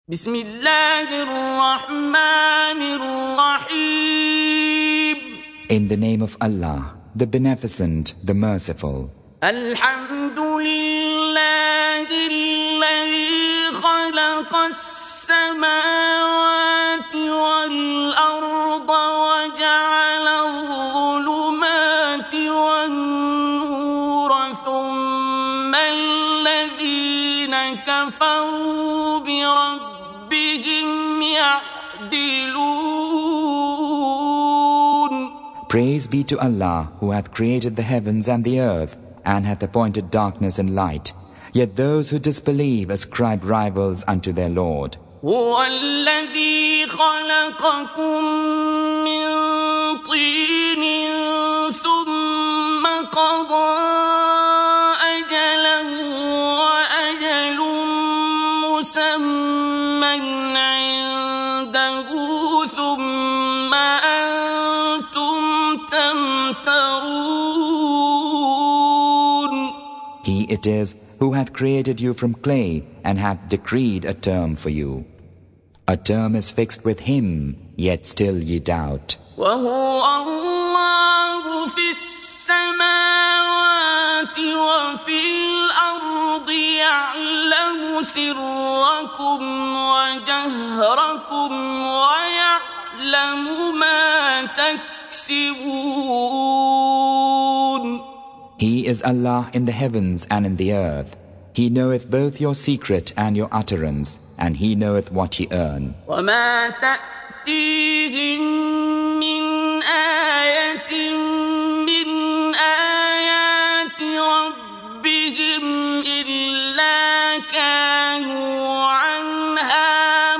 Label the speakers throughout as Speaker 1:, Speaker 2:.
Speaker 1: بسم الله الرحمن الرحيم.
Speaker 2: In the name of Allah, the Beneficent, the Merciful.
Speaker 1: الحمد لله الذي خلق السماوات والأرض وجعل الظلمات والنور ثم الذين كفروا بربهم يعدلون.
Speaker 2: Praise be to Allah who hath created the heavens and the earth and hath appointed darkness and light. Yet those who disbelieve ascribe rivals unto their Lord.
Speaker 1: هو الذي خلقكم من طين ثم قضى أجلا وأجل مسمى عنده ثم أنتم تمترون.
Speaker 2: He it is who hath created you from clay and hath decreed a term for you. A term is fixed with him, yet still ye doubt.
Speaker 1: وهو الله في السماوات وفي الأرض يعلم سركم وجهركم ويعلم ما تكسبون.
Speaker 2: He is Allah in the heavens and in the earth. He knoweth both your secret and your utterance, and He knoweth what ye earn.
Speaker 1: وما تأتيهم من آية من آيات ربهم إلا كانوا عنها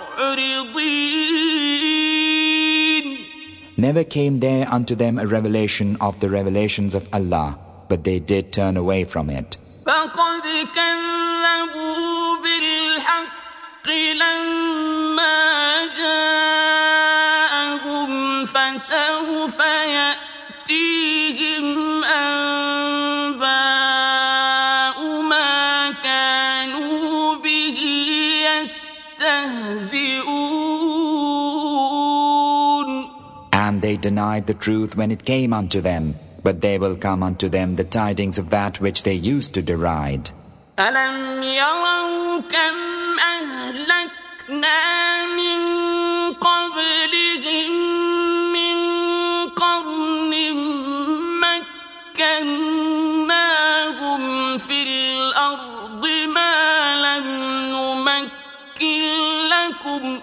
Speaker 1: معرضين.
Speaker 2: Never came there unto them a revelation of the revelations of Allah, but they did turn away from it.
Speaker 1: فقد كذبوا بالحق لما جاءهم فسوف يأتيهم أنباء ما كانوا به يستهزئون.
Speaker 2: And they denied the truth when it came unto them, but there will come unto them the tidings of that which they used to deride.
Speaker 1: ألم يروا كم أهلكنا من قبلهم من قرن مكناهم في الأرض ما لم نمكن لكم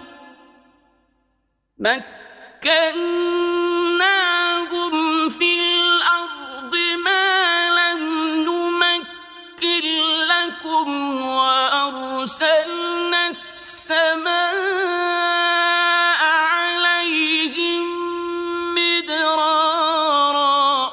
Speaker 1: مكناهم في الأرض ما لم نمكن لكم وأرسلنا السماء عليهم مدرارا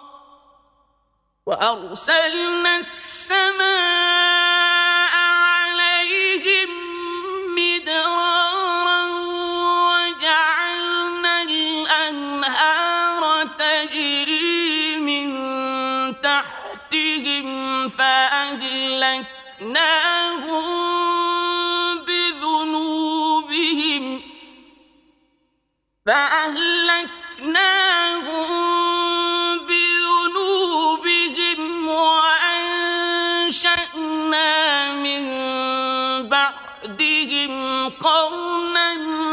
Speaker 1: وجعلنا الأنهار تجري من تحتهم فأهلكناهم بذنوبهم وأنشأنا من بعدهم قرنا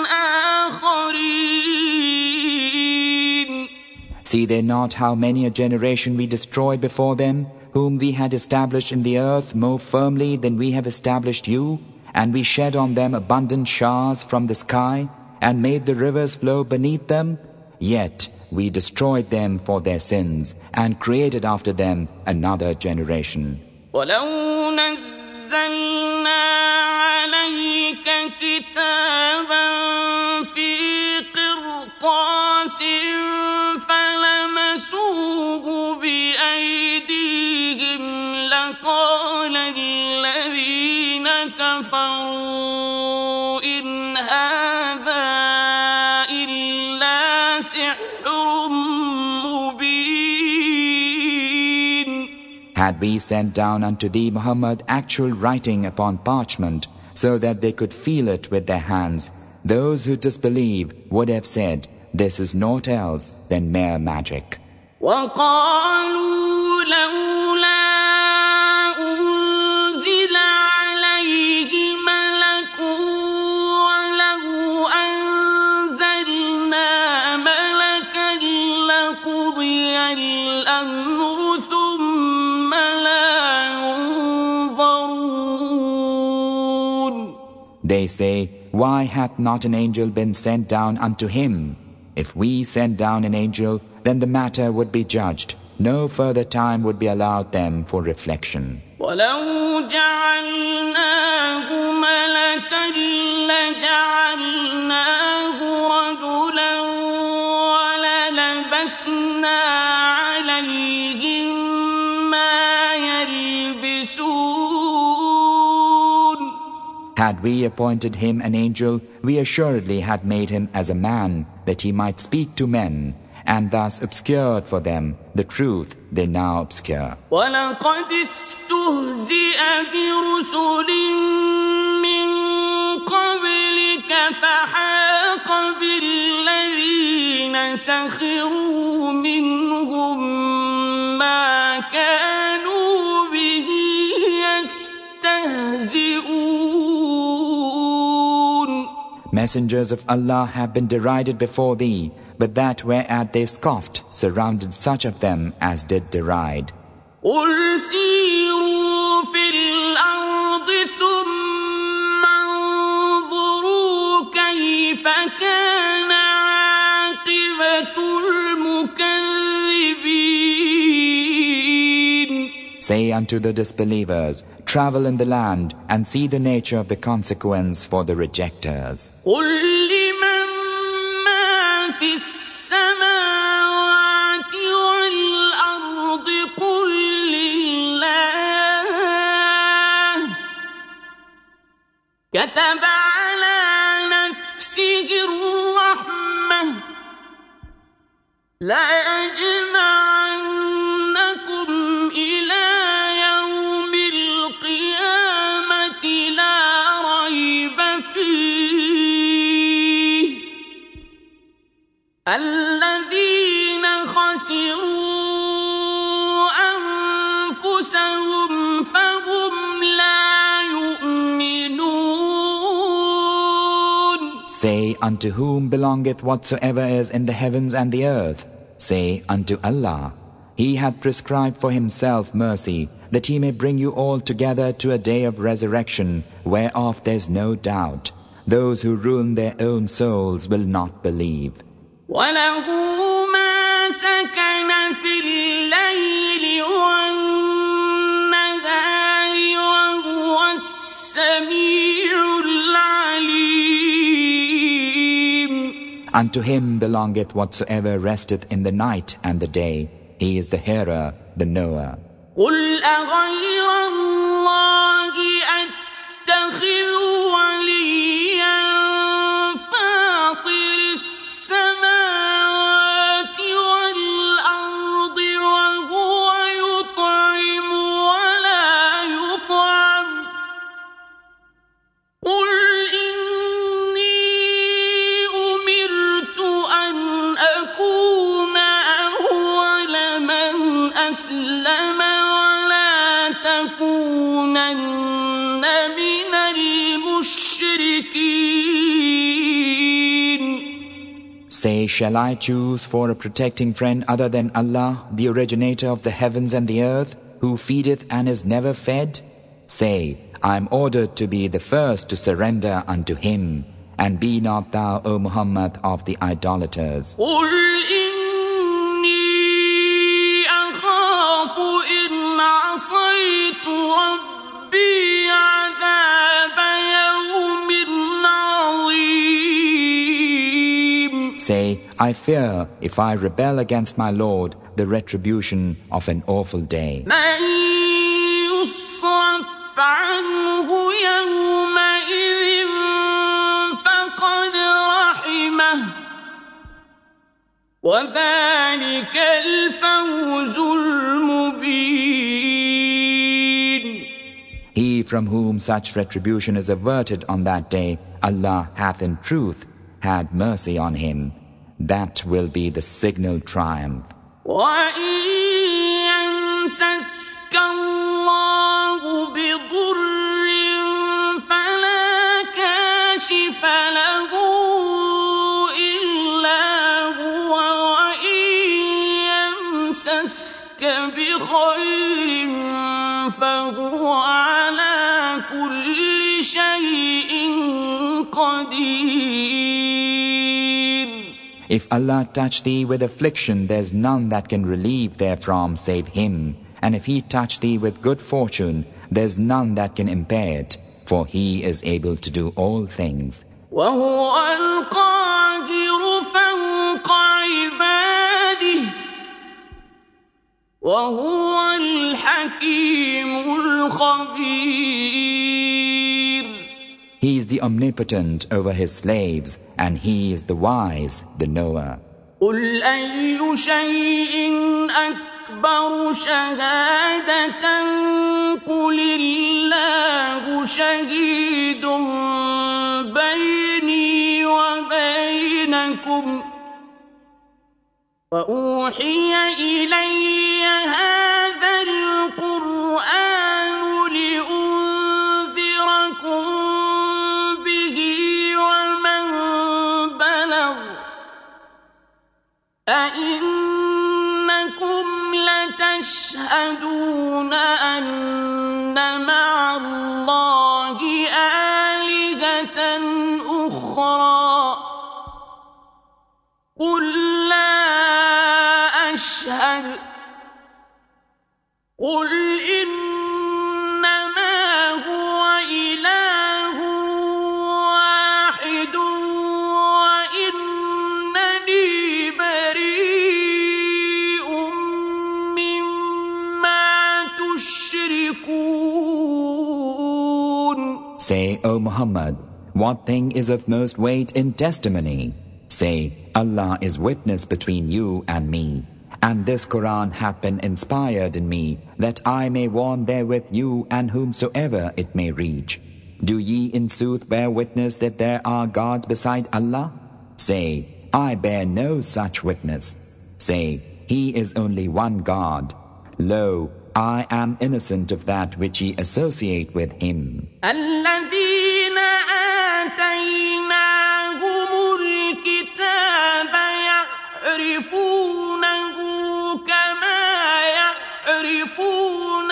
Speaker 1: آخرين.
Speaker 2: See they not how many a generation we destroyed before them, whom we had established in the earth more firmly than we have established you, and we shed on them abundant showers from the sky, and made the rivers flow beneath them? Yet we destroyed them for their sins, and created after them another generation.
Speaker 1: ولو نزلنا عليك كتابا في قرطاس فلمسوه بأيديهم لقال الذين كفروا إن هذا إلا سحر مبين.
Speaker 2: Had we sent down unto thee, Muhammad, actual writing upon parchment, so that they could feel it with their hands, those who disbelieve would have said, "This is naught else than mere magic."
Speaker 1: وقالوا لولا أنزل عليه ملك ولو أنزلنا ملكا لقضي الأمر ثم لا ينظرون.
Speaker 2: They say, "Why hath not an angel been sent down unto him? If we send down an angel, then the matter would be judged. No further time would be allowed them for reflection."
Speaker 1: ولو جعلناه ملكا لجعلناه رجلا وللبسنا عليهم ما يلبسون.
Speaker 2: Had we appointed him an angel, we assuredly had made him as a man, that he might speak to men, and thus obscured for them the truth they now obscure.
Speaker 1: وَلَقَدِ اسْتُهْزِئَ بِرُسُلٍ مِّن قَبْلِكَ فَحَاقَ بِالَّذِينَ سَخِرُوا مِنْهُم مَّا كَانُوا بِهِ يَسْتَهْزِئُونَ.
Speaker 2: Messengers of Allah have been derided before thee, but that whereat they scoffed surrounded such of them as did deride.
Speaker 1: قُلْ سِيرُوا فِي الْأَرْضِ ثُمَّ انظُرُوا كَيْفَ كَانَ عَاقِبَةُ الْمُكَذِّبِينَ.
Speaker 2: Say unto the disbelievers, "Travel in the land and see the nature of the consequence for the rejectors."
Speaker 1: قُلْ لِمَن مَّا فِي السَّمَاوَاتِ وَالْأَرْضِ قُل لِّلَّهِ كَتَبَ عَلَىٰ نَفْسِهِ الرَّحْمَةَ لَيَجْمَعَنَّكُمْ إِلَىٰ يَوْمِ الْقِيَامَةِ لَا رَيْبَ فِيهِ الَّذِينَ خَسِرُوا أَنفُسَهُمْ فَهُمْ لَا يُؤْمِنُونَ.
Speaker 2: Say, unto whom belongeth whatsoever is in the heavens and the earth? Say, unto Allah. He hath prescribed for himself mercy, that he may bring you all together to a day of resurrection, whereof there is no doubt. Those who ruin their own souls will not believe.
Speaker 1: وَلَهُ مَا سَكَنَ فِي اللَّيْلِ وَالنَّهَارِ وَهُوَ السَّمِيعُ الْعَلِيمُ.
Speaker 2: Unto him belongeth whatsoever resteth in the night and the day. He is the hearer, the knower.
Speaker 1: قُلْ أَغَيْرَ اللَّهِ أَتَّخِذُ وَلِيًّا فَاطِرِ السَّمَاوَاتِ وَالْأَرْضِ وَهُوَ يُطْعِمُ وَلَا يُطْعَمُ. قُلْ إِنِّي أُمِرْتُ أَنْ أَكُونَ أَوَّلَ مَنْ أَسْلَمَ وَلَا تَكُونَنَّ مِنَ الْمُشْرِكِينَ.
Speaker 2: Say, shall I choose for a protecting friend other than Allah, the originator of the heavens and the earth, who feedeth and is never fed? Say, I am ordered to be the first to surrender unto him, and be not thou, O Muhammad, of the idolaters.
Speaker 1: قُلْ إِنِّي أَخَافُ إِنْ عَصَيْتُ رَبِّي عَذَابَ يَوْمٍ عَظِيمٍ.
Speaker 2: Say, I fear, if I rebel against my Lord, the retribution of an awful day.
Speaker 1: مَن يُصْرَفْ عَنْهُ يَوْمَئِذٍ فَقَدْ رَحِمَهُ وَذَلِكَ الْفَوْزُ الْمُبِينُ.
Speaker 2: He from whom such retribution is averted on that day, Allah hath in truth had mercy on him. That will be the signal triumph.
Speaker 1: يمسسك الله بضر فلا كاشف له إلا هو وإن يمسسك بخير فهو على كل شيء قدير.
Speaker 2: If Allah touch thee with affliction, there's none that can relieve therefrom save Him. And if He touch thee with good fortune, there's none that can impair it, for He is able to do all things.
Speaker 1: وهو القاهر فوق عباده وهو الحكيم الخبير.
Speaker 2: He is the omnipotent over His slaves, and He is the wise, the knower.
Speaker 1: قل أي شيء أكبر شهادة قل الله شهيد بيني وبينكم وأوحي إلي هذا القرآن لأنذركم به ومن بلغ أئنكم لتشهدون أن مع الله آلهة أخرى قل لا أشهد قل إنما هو إله واحد وإنني بريء مما تشركون.
Speaker 2: Say, O Muhammad, what thing is of most weight in testimony? Say, Allah is witness between you and me, and this Quran hath been inspired in me, that I may warn therewith you and whomsoever it may reach. Do ye in sooth bear witness that there are gods beside Allah? Say, I bear no such witness. Say, He is only one God. Lo, I am innocent of that which ye associate with Him.
Speaker 1: الذين آتيناهم الكتاب يعرفونه كما يعرفون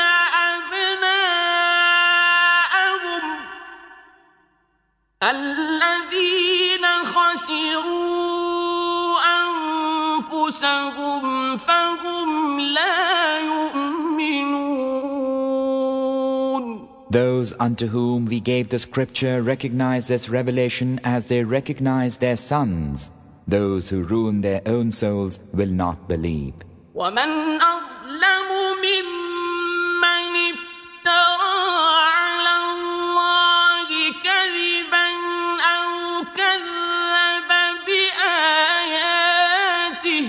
Speaker 1: أبناءهم الذين خسروا أنفسهم فهم لا يؤمنون.
Speaker 2: Those unto whom we gave the scripture recognize this revelation as they recognize their sons. Those who ruin their own souls will not believe.
Speaker 1: ومن أظلم ممن افترى على الله كذبا أو كذب بآياته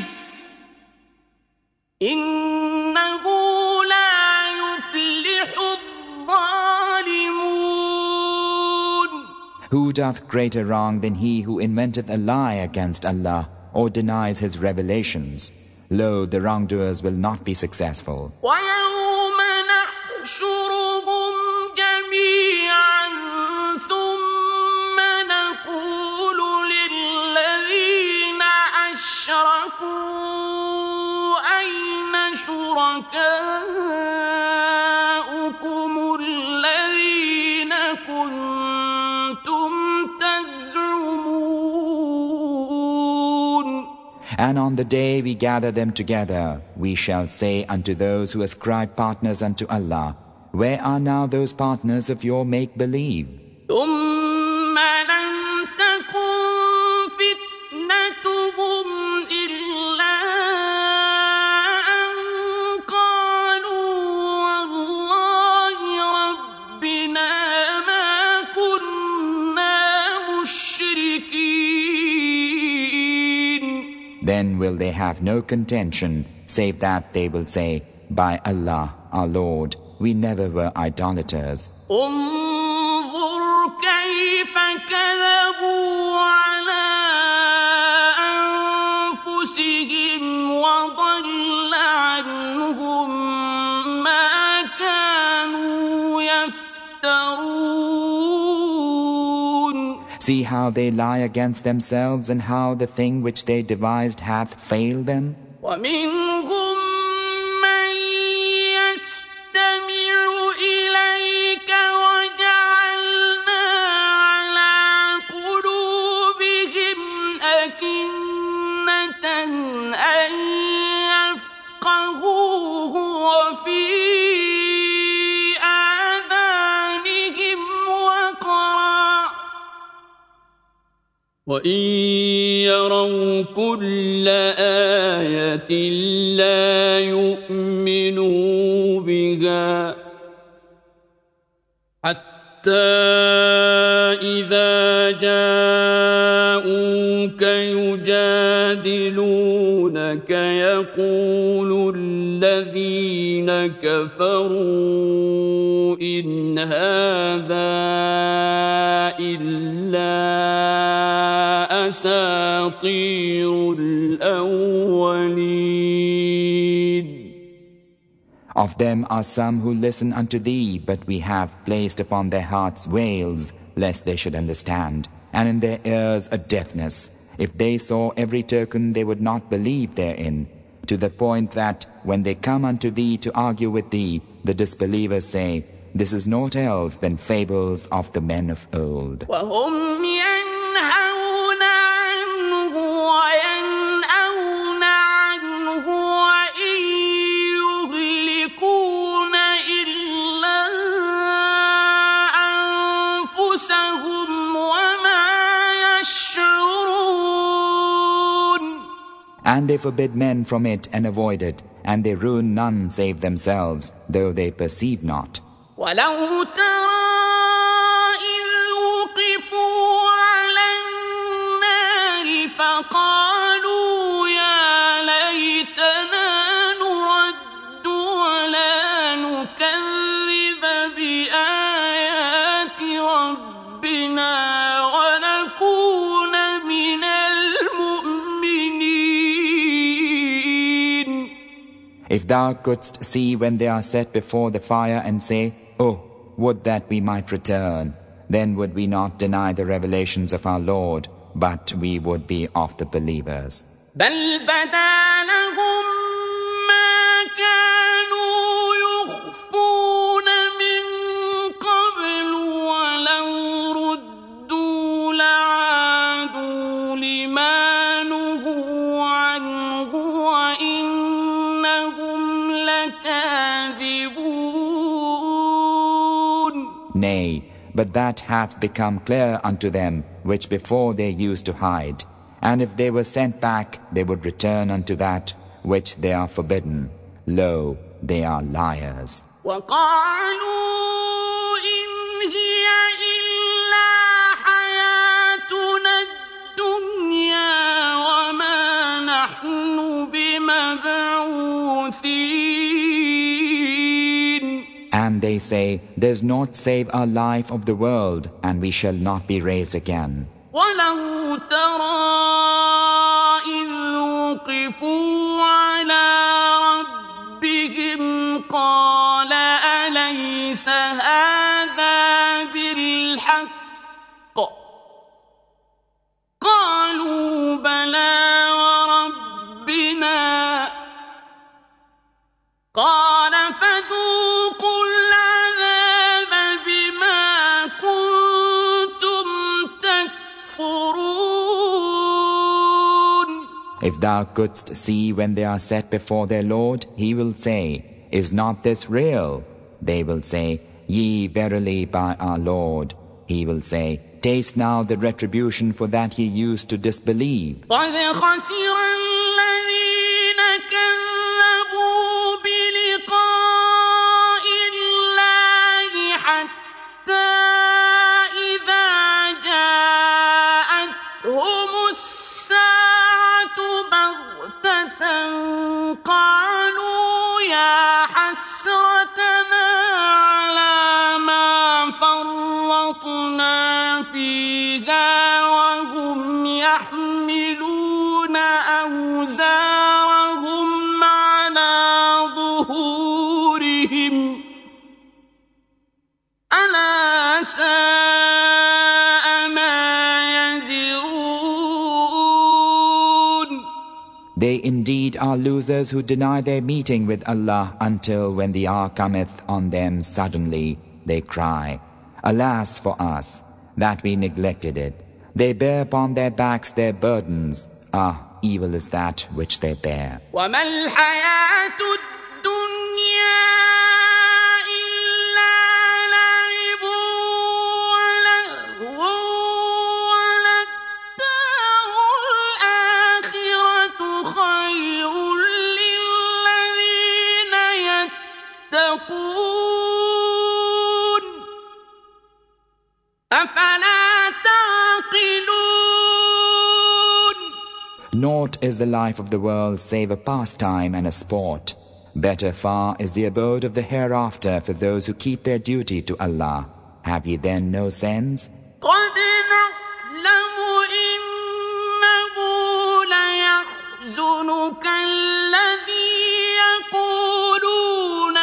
Speaker 1: إنه لا يفلح الظالمون.
Speaker 2: Who doth greater wrong than he who inventeth a lie against Allah or denies His revelations? Lo, the wrongdoers will not be successful.
Speaker 1: ويوم نحشرهم جميعا ثم نقول للذين أشركوا أين شركاؤكم الذين كنتم تزعمون.
Speaker 2: And on the day we gather them together, we shall say unto those who ascribe partners unto Allah, where are now those partners of your make-believe?
Speaker 1: ثم لم تكن فتنتهم إلا أن قالوا والله ربنا ما كنا مشركين.
Speaker 2: Then will they have no contention, save that they will say, By Allah, our Lord, we never were idolaters.
Speaker 1: انظر كيف كذبوا على أنفسهم وضل عنهم ما كانوا يفترون.
Speaker 2: See how they lie against themselves, and how the thing which they devised hath failed them.
Speaker 1: ومنهم من يستمع إليك وجعلنا على قلوبهم أكنة أن يفقهوه وفي آذانهم وقرا وإن يروا كل آية لا يؤمنوا بها حتى إذا جاءوك يجادلونك يقول الذين كفروا إن هذا إلا أساطير الأولين.
Speaker 2: Of them are some who listen unto thee, but we have placed upon their hearts veils, lest they should understand, and in their ears a deafness. If they saw every token, they would not believe therein, to the point that, when they come unto thee to argue with thee, the disbelievers say, this is naught else than fables of the men of old.
Speaker 1: وهم ينهون عنه وينأون عنه وإن يهلكون إلا أنفسهم وما يشعرون.
Speaker 2: And they forbid men from it and avoid it, and they ruin none save themselves, though they perceive not.
Speaker 1: ولو ترى إذ وقفوا على النار فقالوا يا ليتنا نرد ولا نكذب بآيات ربنا ونكون من المؤمنين.
Speaker 2: If thou couldst see when they are set before the fire and say, oh, would that we might return, then would we not deny the revelations of our Lord, but we would be of the believers.
Speaker 1: بل بدا لهم ما كانوا يخفون من قبل ولو ردوا لعادوا لما نهوا عنه وإنهم لكاذبون.
Speaker 2: Nay, but that hath become clear unto them, which before they used to hide. And if they were sent back, they would return unto that which they are forbidden. Lo, they are liars.
Speaker 1: وقالوا إن هي إلا حياتنا الدنيا وما نحن بمبعوثين.
Speaker 2: And they say, there's naught save our life of the world, and we shall not be raised again.
Speaker 1: ولو ترى إذ وقفوا على ربهم قال أليس هذا بالحق قالوا بلى وربنا قال فذوقوا العذاب بما كنتم تكفرون.
Speaker 2: If thou couldst see when they are set before their Lord, he will say, is not this real? They will say, ye verily by our Lord. He will say, taste now the retribution for that ye used to disbelieve.
Speaker 1: قد خسر الذين كذبوا بلقاء الله حتى إذا جاءتهم الساعة بغتة قالوا يا حسرتنا يحملون أوزارهم على ظهورهم ألا ساء ما يزرون.
Speaker 2: They indeed are losers who deny their meeting with Allah until when the hour cometh on them suddenly, they cry, Alas for us, that we neglected it. They bear upon their backs their burdens. Ah, evil is that which they bear.
Speaker 1: وَمَا الْحَيَاةُ الدُّنْيَا إِلَّا لَعِبٌ وَلَهْوٌ وَلَلدَّارُ الْآخِرَةُ خَيْرٌ لِّلَّذِينَ يَتَّقُونَ أَفَلَا تَعْقِلُونَ.
Speaker 2: Naught is the life of the world save a pastime and a sport. Better far is the abode of the hereafter for those who keep their duty to Allah. Have ye then no sense?
Speaker 1: قد نعلم إنه ليحزنك الذي يقولون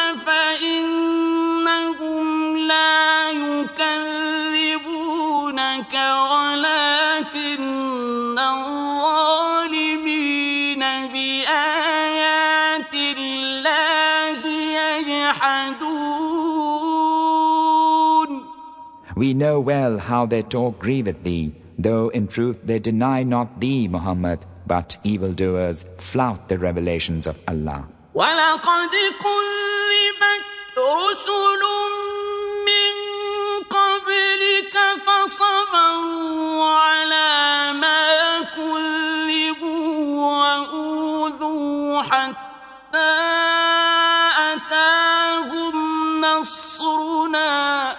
Speaker 1: فإنهم لا يكذبونك ولكن الظالمين بآيات الله يجحدون.
Speaker 2: We know well how their talk grieveth thee, though in truth they deny not thee, Muhammad, but evildoers flout the revelations of Allah.
Speaker 1: وَلَقَدْ كُذِّبَتْ رُسُلٌ مِّن قَبْلِكَ فَصَبَرُوا عَلَىٰ مَا كُذِّبُوا وَأُوذُوا حَتَّىٰ أَتَاهُمْ نَصْرُنَا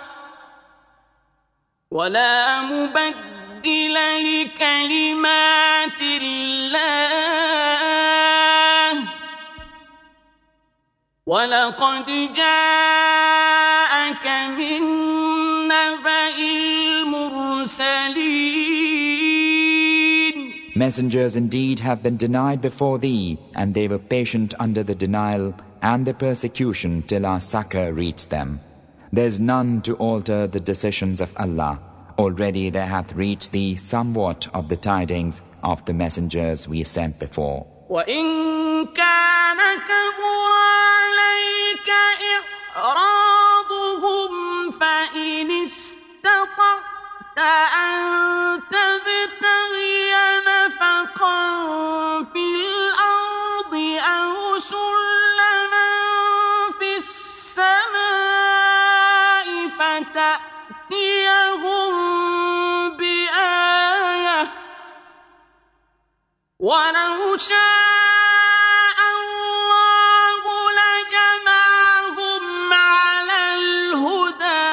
Speaker 1: وَلَا مُبَدِّلَ لِكَلِمَاتِ اللَّهِ وَلَقَدْ جَاءَكَ مِن نَّبَإِ الْمُرْسَلِينَ.
Speaker 2: Messengers indeed have been denied before thee, and they were patient under the denial and the persecution till our succor reached them. There is none to alter the decisions of Allah. Already there hath reached thee somewhat of the tidings of the messengers we sent before.
Speaker 1: وَإِن كَانَ كَبُرَ عَلَيْكَ إِعْرَاضُهُمْ فَإِنِ اسْتَطَعْتَ أَن تَبْتَغِيَ نَفَقًا فِي الْأَرْضِ أَوْ سُلَّمًا فِي السَّمَاءِ فَتَأْتِيَهُم بِآيَةٍ وَلَوْ شَاءَ اللَّهُ لَجَمَعَهُمْ عَلَى الْهُدَىٰ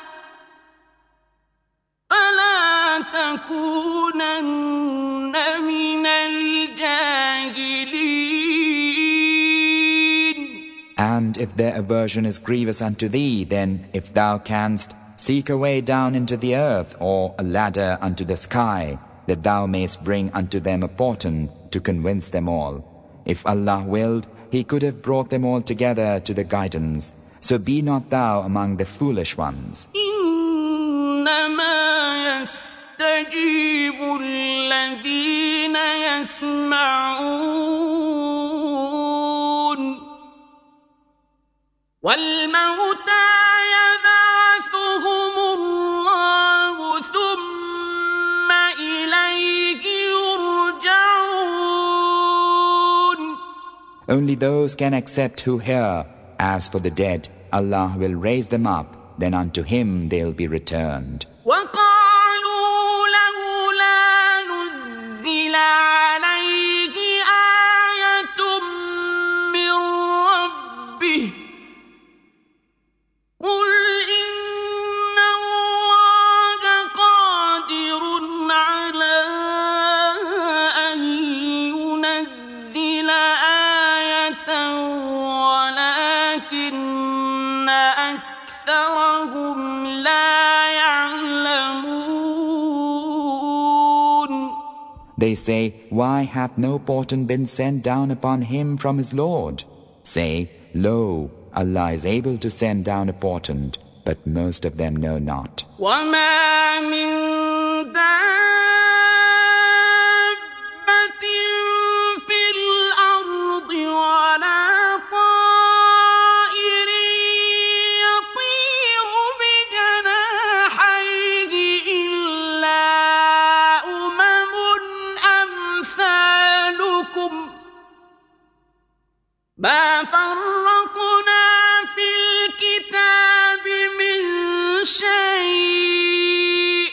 Speaker 1: فَلَا تَكُونَنَّ مِنَ الْجَاهِلِينَ.
Speaker 2: And if their aversion is grievous unto thee, then, if thou canst, seek a way down into the earth, or a ladder unto the sky, that thou mayst bring unto them a portent to convince them all. If Allah willed, He could have brought them all together to the guidance. So be not thou among the foolish ones.
Speaker 1: إِنَّمَا يَسْتَجِيبُ الَّذِينَ يَسْمَعُونَ وَالْمَوْتَىٰ يَبْعَثُهُمُ اللَّهُ ثُمَّ إِلَيْهِ يُرْجَعُونَ.
Speaker 2: Only those can accept who hear. As for the dead, Allah will raise them up, then unto Him they'll be returned.
Speaker 1: وَقَالُوا لَوْلَا نُزِّلَ عَلَيْهِ آيَةٌ مِّن رَّبِّهِ قُلْ إِنَّ اللَّهَ قَادِرٌ عَلَىٰ أَن يُنَزِّلَ آيَةً وَلَٰكِنَّ أَكْثَرَهُمْ لَا يَعْلَمُونَ.
Speaker 2: They say, why hath no portent been sent down upon him from his Lord? Say, lo, Allah is able to send down a portent, but most of them know not.
Speaker 1: وَمَا مِن دَابَّةٍ فِي الْأَرْضِ وَلَا طَائِرٍ يَطِيرُ بِجَنَاحَيْهِ إِلَّا أُمَمٌ أَمْثَالُكُم مَا فَرَّطْنَا فِي الْكِتَابِ مِن شَيْءٍ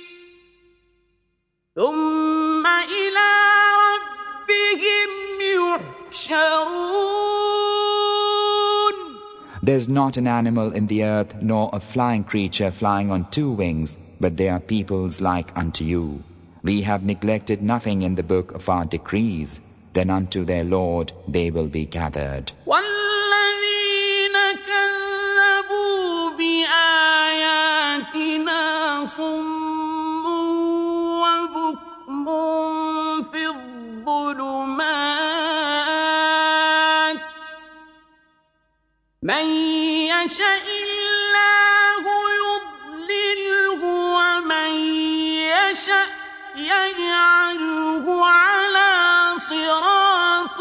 Speaker 1: ثُمَّ إِلَى رَبِّهِمْ يُحْشَرُونَ.
Speaker 2: There's not an animal in the earth, nor a flying creature flying on two wings, but they are peoples like unto you. We have neglected nothing in the book of our decrees. Then unto their Lord they will be gathered.
Speaker 1: وَالَّذِينَ كَذَّبُوا بِآيَاتِنَا صُمٌّ وَبُكْمٌ فِي الظُّلُمَاتِ مَن يَشَإِ اللَّهُ يُضْلِلْهُ وَمَن يَشَأْ يَجْعَلْهُ عَلَى صِرَاطٍ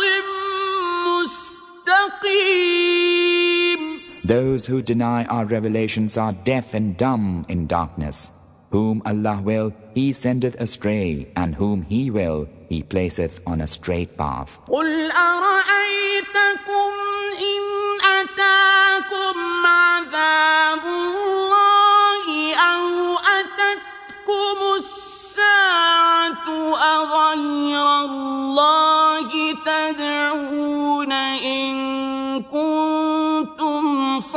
Speaker 1: مُسْتَقِيمٍ.
Speaker 2: Those who deny our revelations are deaf and dumb in darkness. Whom Allah will, He sendeth astray, and whom He will, He placeth on a straight path.
Speaker 1: قُلْ أَرَأَيْتَكُمْ إِنْ أَتَاكُمْ عَذَابُ اللَّهِ أَوْ أَتَتْكُمُ السَّاعَةُ أَغَيْرَ اللَّهِ تَدْعُونَ إِن كُنتُمْ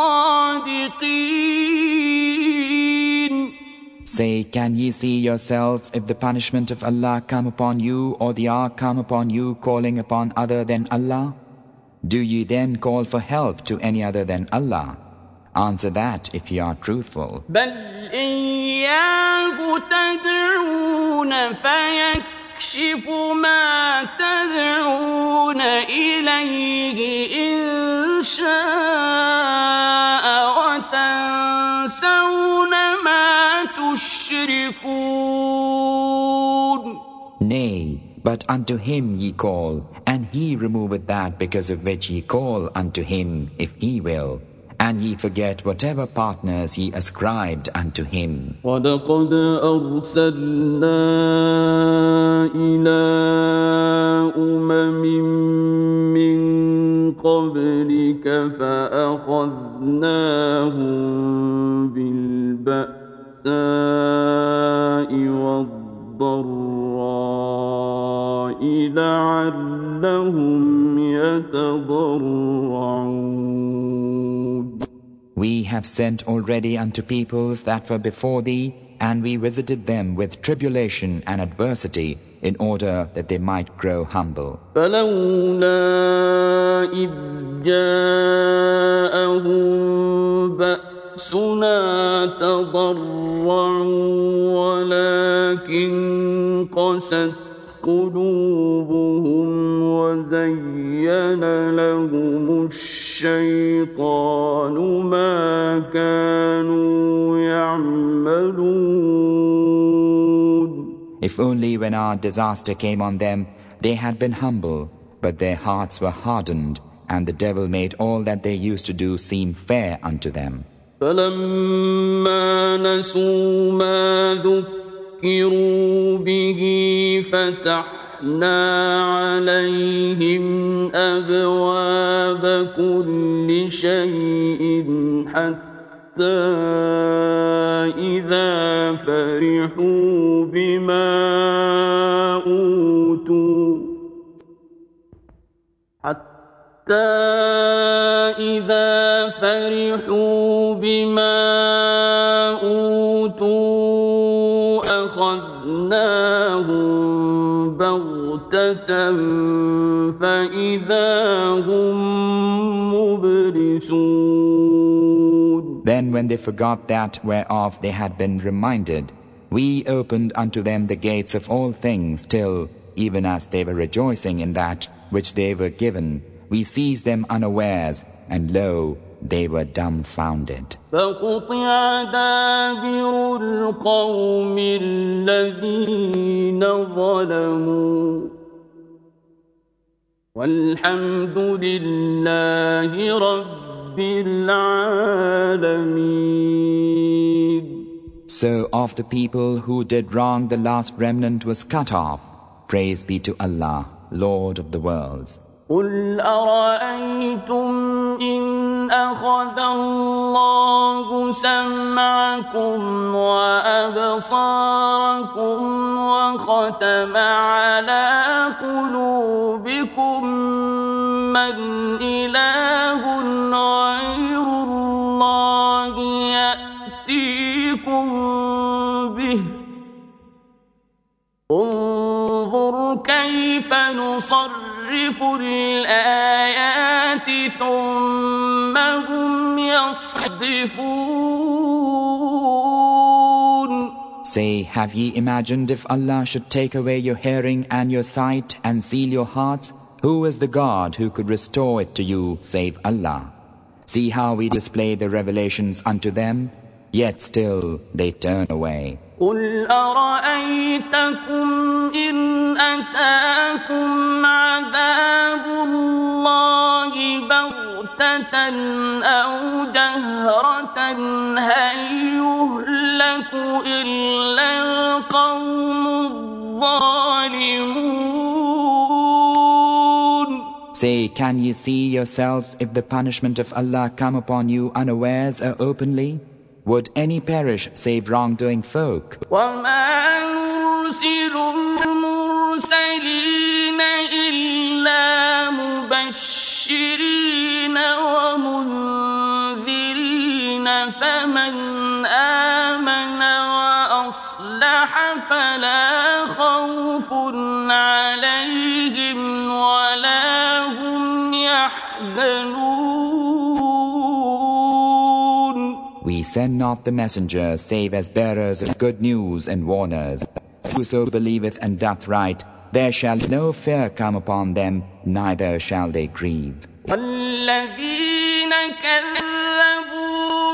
Speaker 1: صَادِقِينَ.
Speaker 2: Say, can ye see yourselves if the punishment of Allah come upon you, or the hour come upon you, calling upon other than Allah? Do ye then call for help to any other than Allah? Answer that if ye are truthful.
Speaker 1: بَلْ إِيَّاهُ تَدْعُونَ فَيَكْشِفُ مَا تَدْعُونَ إِلَيْهِ إِن شَاءَ وَتَنسَوْنَ مَا تُشْرِكُونَ.
Speaker 2: Nay, but unto Him ye call, and He removeth that because of which ye call unto Him, if He will. And ye forget whatever partners ye ascribed unto Him.
Speaker 1: وَلَقَدْ أَرْسَلْنَا إِلَىٰ أُمَمٍ مِّن قَبْلِكَ فَأَخَذْنَاهُم بِالْبَأْسَاءِ وَالضَّرَّاءِ لَعَلَّهُمْ يَتَضَرَّعُونَ.
Speaker 2: We have sent already unto peoples that were before thee, and we visited them with tribulation and adversity, in order that they might grow humble.
Speaker 1: فَلَوْلَا إِذْ جَاءَهُم بَأْسُنَا تَضَرَّعُوا وَلَكِن قَسَتْ قُلُوبُهُمْ وَزَيَّنَ لَهُمُ الشَّيْطَانُ مَا كَانُوا يَعْمَلُونَ.
Speaker 2: If only when our disaster came on them, they had been humble, but their hearts were hardened, and the devil made all that they used to do seem fair unto them.
Speaker 1: فَلَمَّا نَسُوا مَا ذُكِّرُوا بِهِ فَتَحْنَا عَلَيْهِمْ أَبْوَابَ كُلِّ شَيْءٍ حَتَّى إِذَا فَرِحُوا بما أوتوا أخذناهم بغتة فإذا هم مبلسون.
Speaker 2: Then when they forgot that whereof they had been reminded, We opened unto them the gates of all things till, even as they were rejoicing in that which they were given, we seized them unawares, and lo, they were dumbfounded.
Speaker 1: فقطع دابر القوم الذين ظلموا والحمد لله رب العالمين.
Speaker 2: So of the people who did wrong, the last remnant was cut off. Praise be to Allah, Lord of the worlds.
Speaker 1: قل أرأيتم إن أخذ الله سمعكم وأبصاركم وختم على قلوبكم من إله غير الله يأتيكم به انظر كيف نصرف الآيات ثم هم يصدفون.
Speaker 2: Say, have ye imagined if Allah should take away your hearing and your sight and seal your hearts? Who is the God who could restore it to you save Allah? See how we display the revelations unto them, yet still they turn away.
Speaker 1: قل أرأيتكم إن أتاكم عذاب الله بغتة أو جهرة هل يهلك إلا القوم الظالمون.
Speaker 2: Say, can ye see yourselves if the punishment of Allah come upon you unawares or openly? Would any perish save wrongdoing folk?
Speaker 1: وما نرسل المرسلين إلا مبشرين ومنذرين فمن آمن وأصلح فلا خوف عليهم ولا هم يحزنون.
Speaker 2: We send not the messengers save as bearers of good news and warners. Whoso believeth and doth right, there shall no fear come upon them, neither shall they grieve.
Speaker 1: والذين كذبوا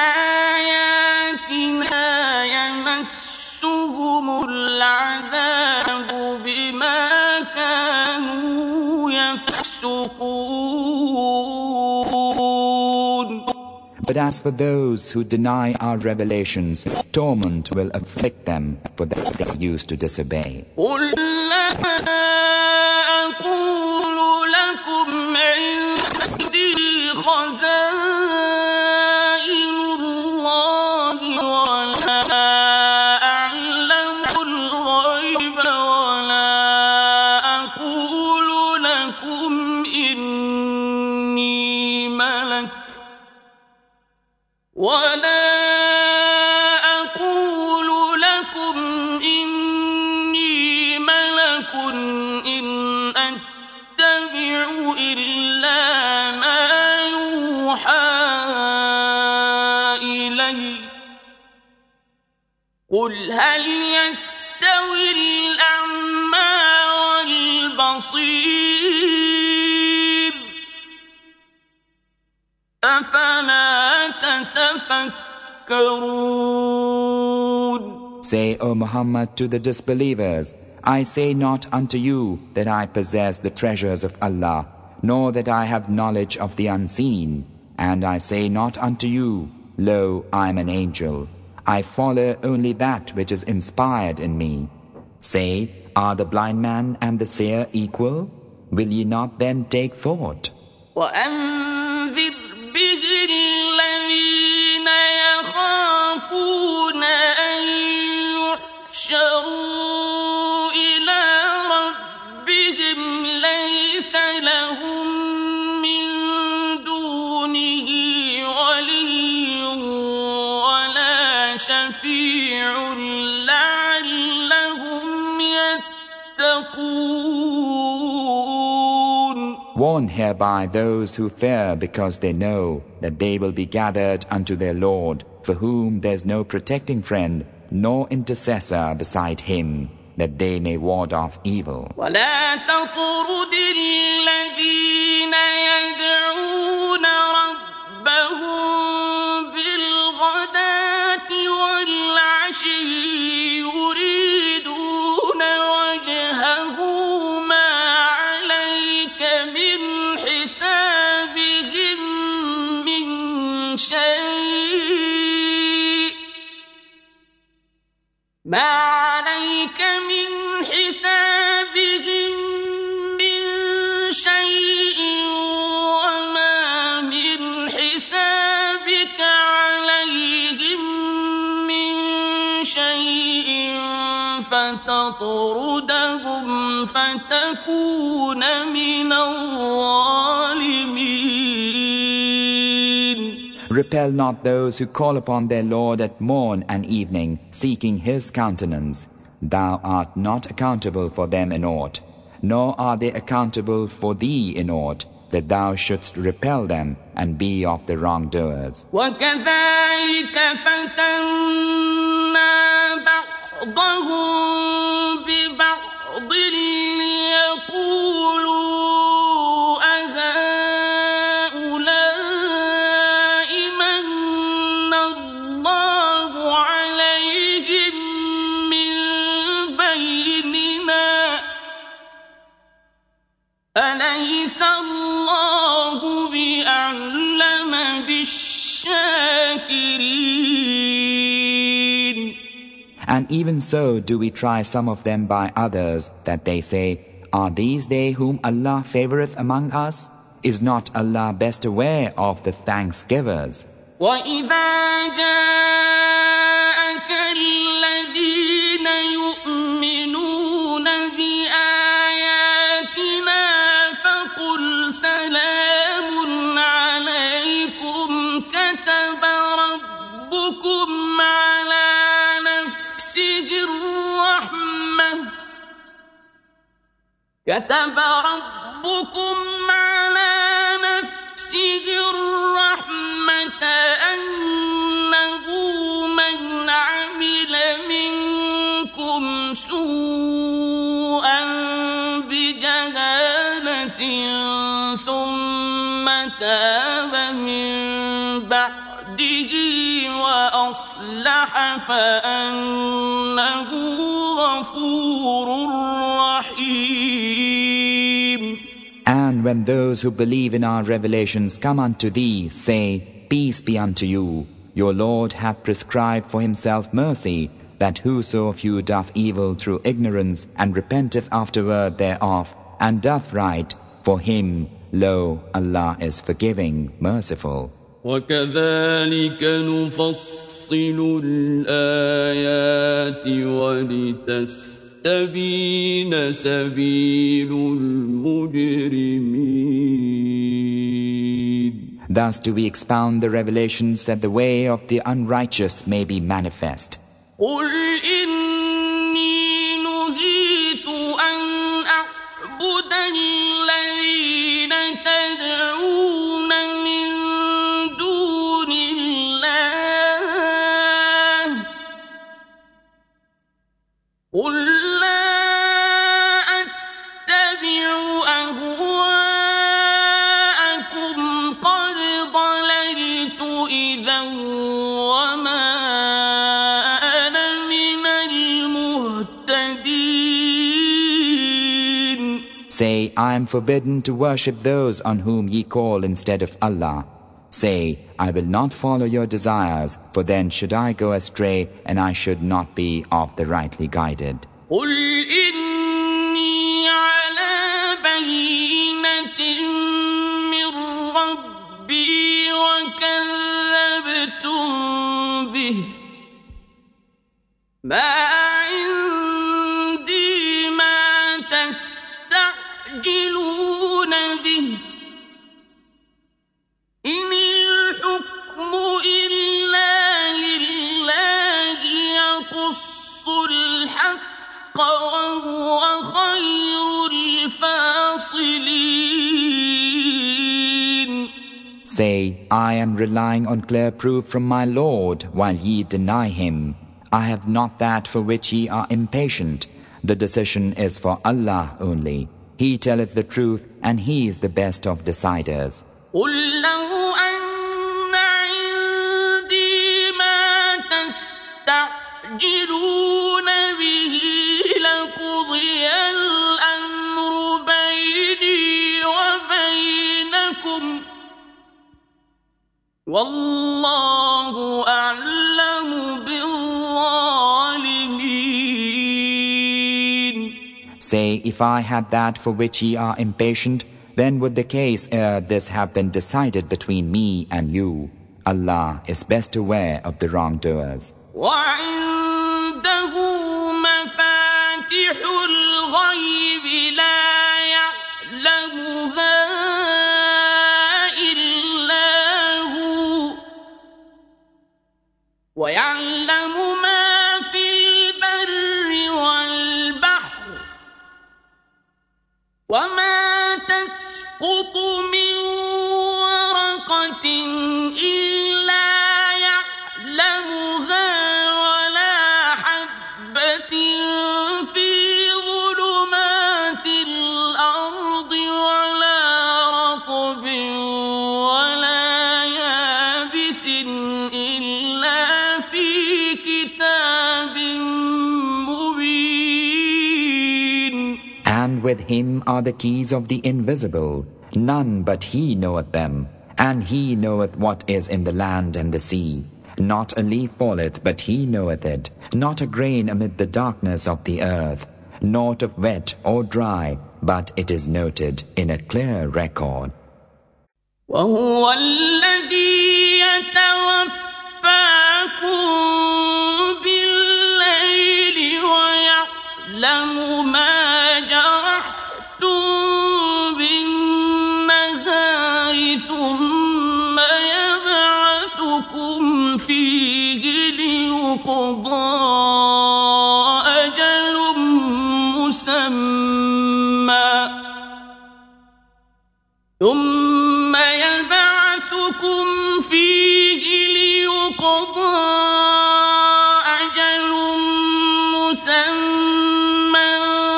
Speaker 1: بآياتنا يمسهم العذاب بما كانوا يفسقون.
Speaker 2: But as for those who deny our revelations, torment will afflict them for that they used to disobey.
Speaker 1: قل لا أقول لكم عندي خزائن الله ولا أعلم الغيب ولا أقول لكم إني ملك ولا أقول لكم إني ملك إن أتبع إلا ما يوحى إلي قل هل يستوي الأعمى والبصير أفلا تتفكرون.
Speaker 2: Say, O Muhammad, to the disbelievers, I say not unto you that I possess the treasures of Allah, nor that I have knowledge of the unseen. And I say not unto you, lo, I am an angel. I follow only that which is inspired in me. Say, are the blind man and the seer equal? Will ye not then take thought?
Speaker 1: وأنذر به الذين يخافون أن يحشروا إلى ربهم ليس لهم من دونه ولي ولا شفيع لعلهم يتقون.
Speaker 2: Warn hereby those who fear because they know that they will be gathered unto their Lord, for whom there is no protecting friend, nor intercessor beside him, that they may ward off evil.
Speaker 1: ولا تطرد الذين يدعون ربهم بالغداة والعشي يريدون وجهه ما عليك من حسابهم من شيء وما من حسابك عليهم من شيء فتطردهم فتكون من الظالمين.
Speaker 2: Repel not those who call upon their Lord at morn and evening, seeking His countenance. Thou art not accountable for them in aught, nor are they accountable for thee in aught, that thou shouldst repel them and be of the wrongdoers.
Speaker 1: وكذلك فتنا بعضهم ببعض ليقولوا أهؤلاء من الله عليهم من بيننا أليس الله بأعلم بالشاكرين.
Speaker 2: And even so do we try some of them by others, that they say, Are these they whom Allah favoreth among us? Is not Allah best aware of the thanksgivers?
Speaker 1: وَإِذَا جَاءَكَ الَّذِينَ يُؤْمِنُونَ بِآيَاتِنَا فَقُلْ سَلَامٌ عَلَيْكُمْ كَتَبَ رَبُّكُمْ على نفسه الرحمة أنه من عمل منكم سوءا بجهالة ثم تاب من بعده وأصلح فأنه غفور رحيم.
Speaker 2: And when those who believe in our revelations come unto thee, say, Peace be unto you. Your Lord hath prescribed for himself mercy, that whoso of you doth evil through ignorance, and repenteth afterward thereof, and doth right, for him, lo, Allah is forgiving, merciful.
Speaker 1: وَكَذَلِكَ نُفَصِّلُ الْآيَاتِ وَلِتَسْتَبِينَ سَبِيلُ الْمُجْرِمِينَ.
Speaker 2: Thus do we expound the revelations that the way of the unrighteous may be manifest.
Speaker 1: قُلْ إِنِّي نُهِيتُ أَنْ أَعْبُدَ الَّذِينَ تَدْعُونَ مِن دُونِ اللَّهِ قُلْ لَا أَتَّبِعُ أَهْوَاءَكُمْ قَدْ ضَلَلْتُ إِذًا وَمَا أَنَا مِنَ الْمُهْتَدِينَ.
Speaker 2: Say, I am forbidden to worship those on whom ye call instead of Allah. Say, I will not follow your desires, for then should I go astray, and I should not be of the rightly guided.
Speaker 1: قُلْ إِنِّي عَلَى بَيِّنَةٍ مِّن رَّبِّي وَكَذَّبْتُم بِهِ مَا عِندِي مَا تَسْتَعْجِلُونَ بِهِ إِنِ الْحُكْمُ إِلَّا لِلَّهِ يَقُصُّ الْحَقَّ وَهُوَ خَيْرُ الْفَاصِلِينَ.
Speaker 2: Say, I am relying on clear proof from my Lord, while ye deny him. I have not that for which ye are impatient. The decision is for Allah only. He telleth the truth, and He is the best of deciders.
Speaker 1: قل لو أن عندي ما تستعجلون به لقضي الأمر بيني وبينكم والله أعلم بالظالمين.
Speaker 2: Say, if I had that for which ye are impatient, then would the case ere this have been decided between me and you. Allah is best aware of the wrongdoers.
Speaker 1: وعنده مفاتح الغيب لا يعلمها إلا هو ويعلم ما في البر والبحر وما تسقط من ورقة إلا يعلمها ولا حبة في ظلمات الأرض ولا رطب ولا يابس إلا في كتاب مبين.
Speaker 2: And with Him are the keys of the invisible. None but He knoweth them. And He knoweth what is in the land and the sea. Not a leaf falleth, but He knoweth it. Not a grain amid the darkness of the earth. Naught of wet or dry, but it is noted in a clear record.
Speaker 1: وهو الذي يتوفاكم بالليل ويعلم ما جرحتم بالنهار ثم يبعثكم فيه ليقضى أجل مسمى ثم يبعثكم فيه ليقضى أجل مسمى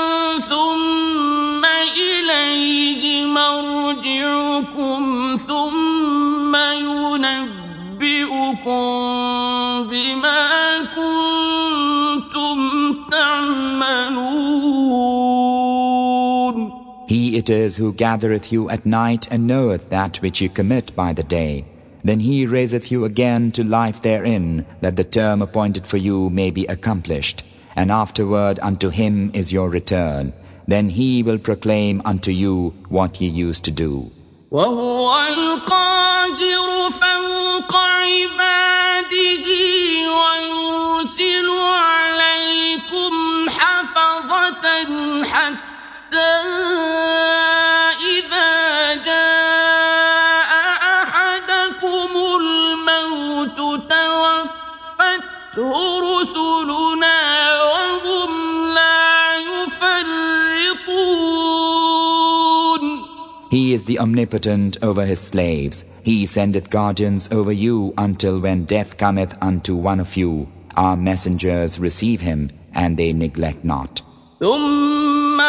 Speaker 1: ثم إليه مرجعكم ثم ينبئكم بما كنتم تعملون.
Speaker 2: He it is who gathereth you at night and knoweth that which you commit by the day. Then He raiseth you again to life therein, that the term appointed for you may be accomplished. And afterward unto Him is your return. Then He will proclaim unto you what ye used to do.
Speaker 1: وهو القاهر فوق عباده ويرسل عليكم حفظة حتى إذا جاء أحدكم الموت توفته رسلنا وهم لا يفرطون.
Speaker 2: He is the omnipotent over His slaves. He sendeth guardians over you until when death cometh unto one of you. Our messengers receive him, and they neglect not.
Speaker 1: ثم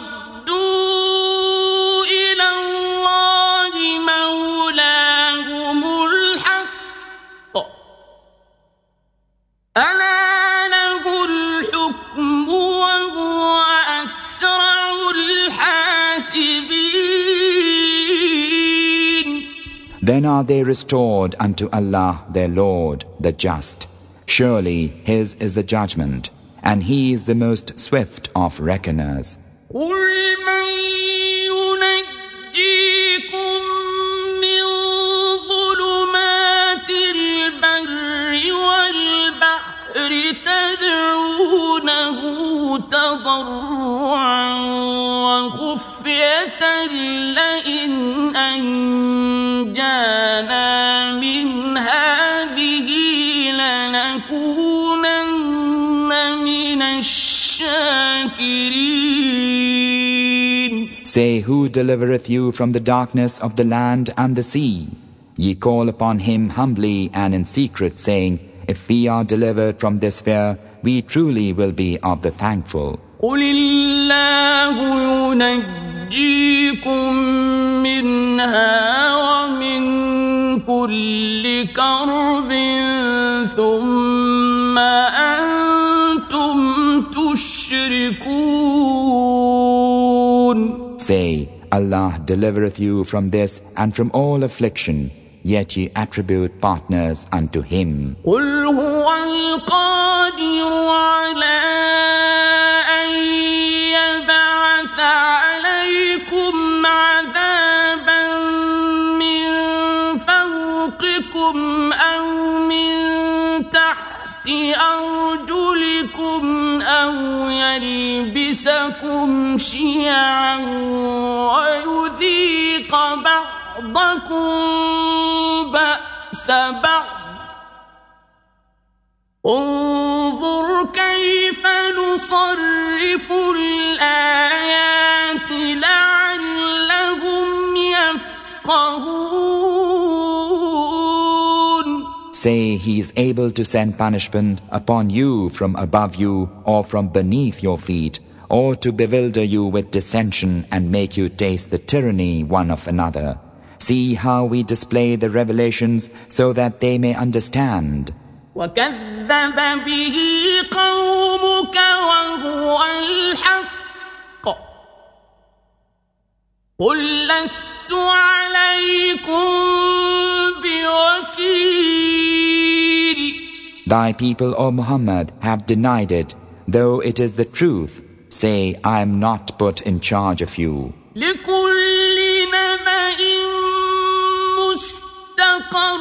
Speaker 1: ردوا إلى الله مولاهم الحق ألا له الحكم وهو أسرع الحاسبين.
Speaker 2: Then are they restored unto Allah their Lord, the Just. Surely His is the judgment, and He is the most swift of reckoners.
Speaker 1: قل من ينجيكم من ظلمات البر والبحر تدعونه تضرعا وخفية لئن أنجانا من هذه لنكونن من الشاكرين.
Speaker 2: Say, who delivereth you from the darkness of the land and the sea? Ye call upon Him humbly and in secret, saying, if we are delivered from this fear, we truly will be of the thankful.
Speaker 1: قل الله ينجيكم منها ومن كل كرب ثم أنتم تشركون.
Speaker 2: Say, Allah delivereth you from this and from all affliction, yet ye attribute partners unto Him.
Speaker 1: قل هو القادر على أن يبعث عليكم عذابا من فوقكم أو من تحت أرجلكم أو يلبسكم شيعا ويذيق بعضكم بأس بعض. انظر كيف نصرف الآيات لعلهم يفقهون.
Speaker 2: Say, He is able to send punishment upon you from above you or from beneath your feet, or to bewilder you with dissension and make you taste the tyranny one of another. See how we display the revelations so that they may understand.
Speaker 1: وكذب به قومك وهو الحق قل لست عليكم بوكيل.
Speaker 2: Thy people, O Muhammad, have denied it, though it is the truth. Say, I am not put in charge of you.
Speaker 1: لكل نبأ مستقر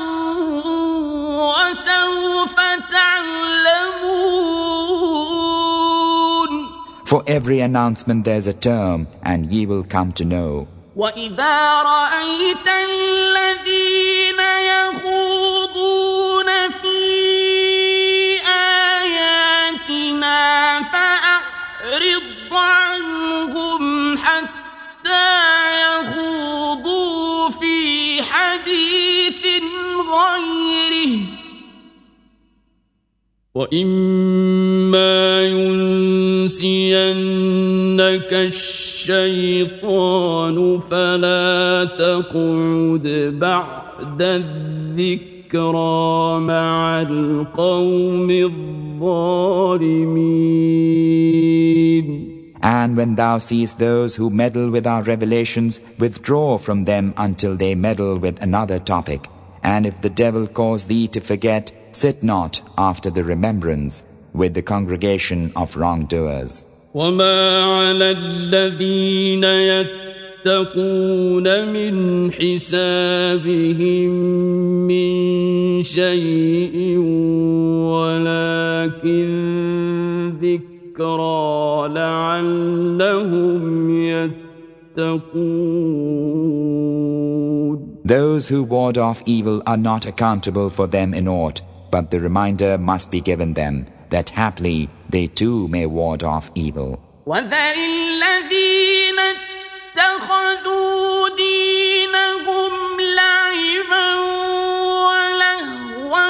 Speaker 1: وسوف تعلمون.
Speaker 2: For every announcement there is a term, and ye will come to know.
Speaker 1: وإذا رأيت الذين يخوضون في آياتنا فأعرض عنهم حتى يخوضوا في حديث غيره وإما ينسينك الشيطان فلا تقعد بعد الذكرى مع القوم الظالمين.
Speaker 2: And when thou seest those who meddle with our revelations, withdraw from them until they meddle with another topic. And if the devil cause thee to forget, sit not after the remembrance with the congregation of wrongdoers.
Speaker 1: وما على الذين يتقون من حسابهم من شيء ولكن ذكرى لعلهم يتقون.
Speaker 2: Those who ward off evil are not accountable for them in aught, but the reminder must be given them, that haply they too may ward off evil.
Speaker 1: وذر الذين اتخذوا دينهم لعبا ولهوا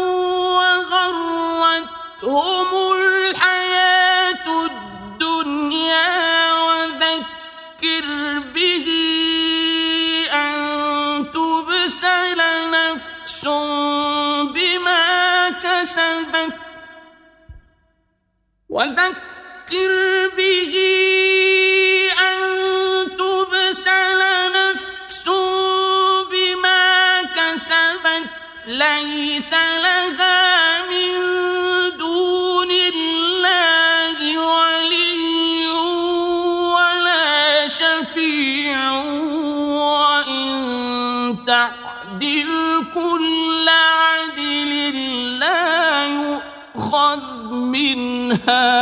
Speaker 1: وغرتهم الحياة الدنيا وذكر به أن تبسل نفس بما كسبت وذكر به أن تبسل نفس بما كسبت ليس لها من دون الله ولي ولا شفيع وإن تعدل كل عدل لا يؤخذ منها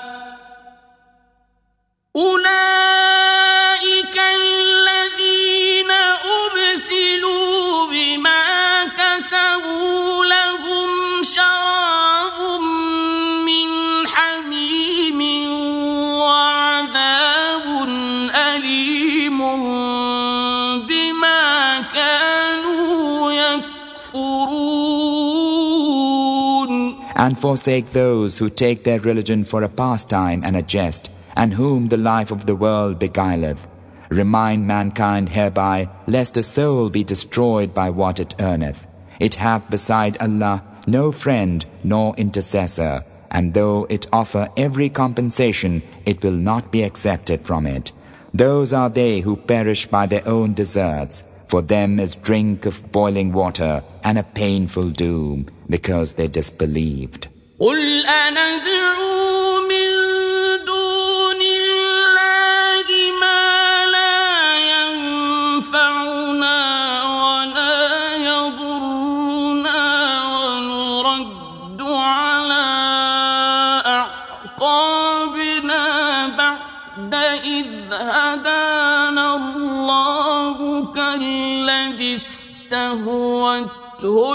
Speaker 1: أولئك الذين أبسلوا بما كسبوا لهم شراب من حميم وعذاب أليم بما كانوا يكفرون.
Speaker 2: and forsake those who take their religion for a pastime and a jest, and whom the life of the world beguileth. Remind mankind hereby, lest a soul be destroyed by what it earneth. It hath beside Allah no friend nor intercessor, and though it offer every compensation, it will not be accepted from it. Those are they who perish by their own deserts. For them is drink of boiling water and a painful doom, because they disbelieved.
Speaker 1: قل أندعو من دون الله ما لا ينفعنا ولا يضرنا ونرد على أعقابنا بعد إذ هدانا الله كالذي استهوته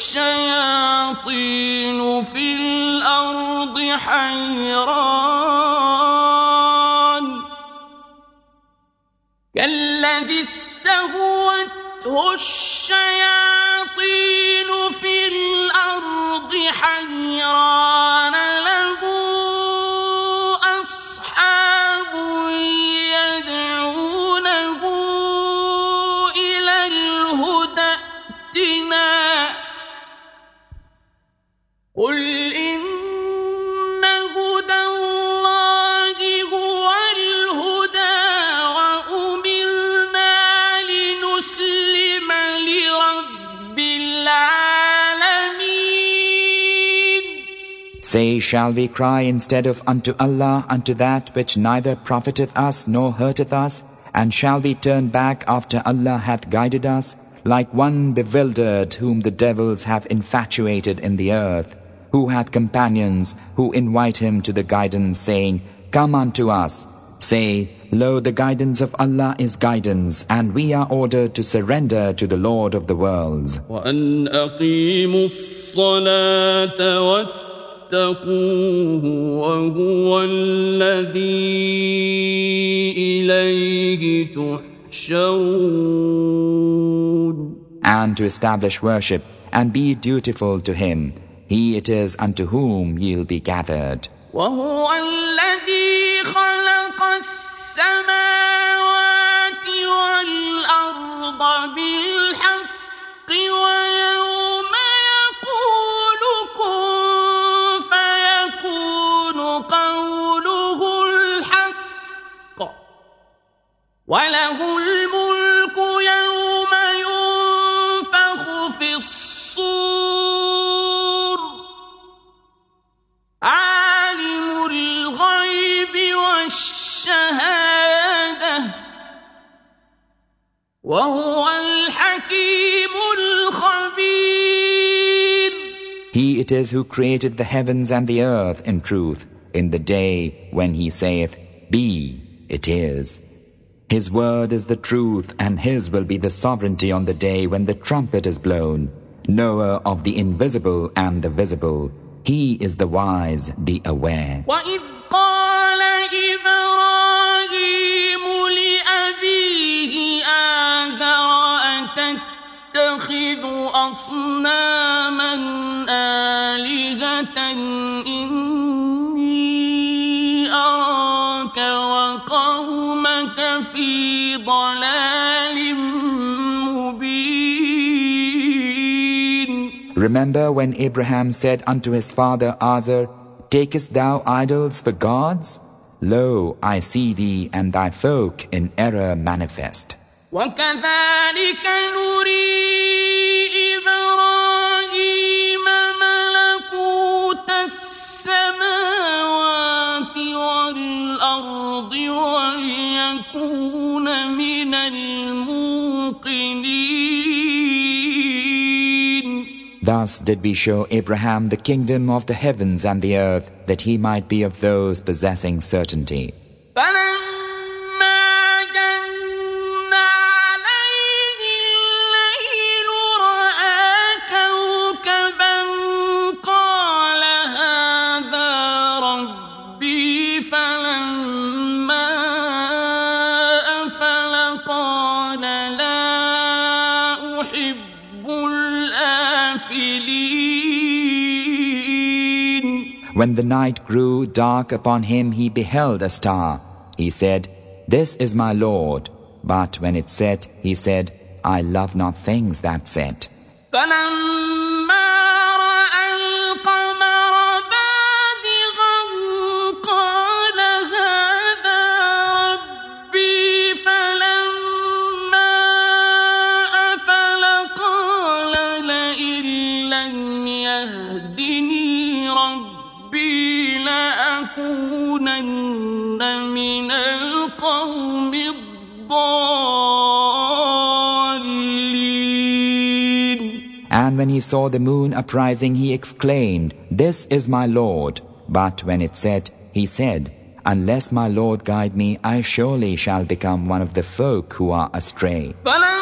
Speaker 1: الشياطين في الأرض حيران له أصحاب يدعونه إلى الهدى ائتنا قل إن هدى الله هو الهدى وأمرنا لنسلم لرب العالمين.
Speaker 2: Say, shall we cry instead of unto Allah unto that which neither profiteth us nor hurteth us? And shall we turn back after Allah hath guided us? Like one bewildered whom the devils have infatuated in the earth, who hath companions who invite him to the guidance, saying, Come unto us. Say, Lo, the guidance of Allah is guidance, and we are ordered to surrender to the Lord of the worlds.
Speaker 1: وأن أقيموا الصلاة واتقوه وهو الذي إليه تحشرون.
Speaker 2: And to establish worship, and be dutiful to Him. He it is unto whom ye'll be gathered.
Speaker 1: وهو الذي خلق السماوات والأرض بالحق ويوم يقول كن فيكون قوله الحق وله الملك يوم ينفخ في الصور عالم الغيب والشهادة وهو الحكيم الخبير.
Speaker 2: He it is who created the heavens and the earth in truth, in the day when He saith, Be, it is. His word is the truth, and His will be the sovereignty on the day when the trumpet is blown, knower of the invisible and the visible. He is the wise, the aware.
Speaker 1: وَإِذْ قَالَ إِبْرَاهِيمُ لِأَبِيهِ آزَرَ أَتَتَّخِذُ أَصْنَامًا آلِهَةً إِنِّي أَرَاكَ وَقَوْمَكَ فِي ضَلَالٍ مُبِينٍ.
Speaker 2: Remember when Abraham said unto his father Azar, Takest thou idols for gods? Lo, I see thee and thy folk in error manifest.
Speaker 1: وَكَذَلِكَ نُرِي إِبْرَاهِيمَ مَلَكُوتَ السَّمَاوَاتِ وَالْأَرْضِ وَلِيَكُونَ مِنَ الْمُوقِنِينَ.
Speaker 2: Thus did we show Abraham the kingdom of the heavens and the earth, that he might be of those possessing certainty.
Speaker 1: فَلَمَّا جَنَّ عَلَيْهِ اللَّيْلُ رَأَىٰ كَوْكَبًا قَالَ هَٰذَا رَبِّي فَلَمَّا أَفَلَ قَالَ لَا أُحِبُّ الْآفِلِينَ.
Speaker 2: When the night grew dark upon him, he beheld a star. He said, "This is my Lord." But when it set, he said, "I love not things that set."
Speaker 1: من القوم الضالين.
Speaker 2: And when he saw the moon uprising, he exclaimed, "This is my Lord." But when it set, he said, "Unless my Lord guide me, I surely shall become one of the folk who are astray.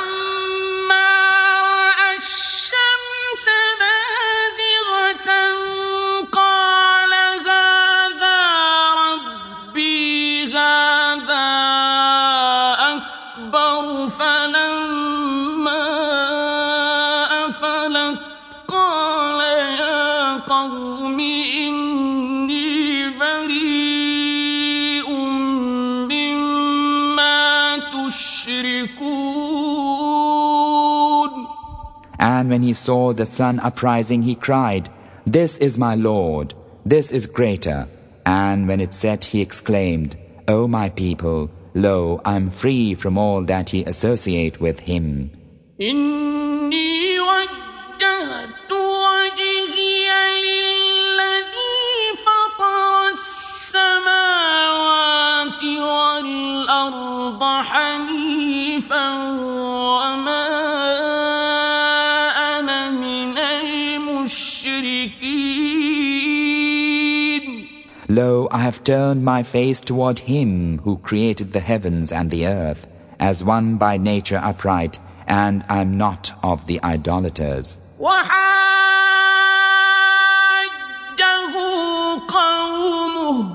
Speaker 2: And when he saw the sun uprising, he cried, "This is my Lord, this is greater." And when it set, he exclaimed, "O my people, lo, I am free from all that ye associate with him."
Speaker 1: إني وجهت وجهي للذي فطر السماوات والأرض حنيفا وما أنا من المشركين.
Speaker 2: Lo, I have turned my face toward him who created the heavens and the earth, as one by nature upright, and I am not of the idolaters.
Speaker 1: وحاجه قومه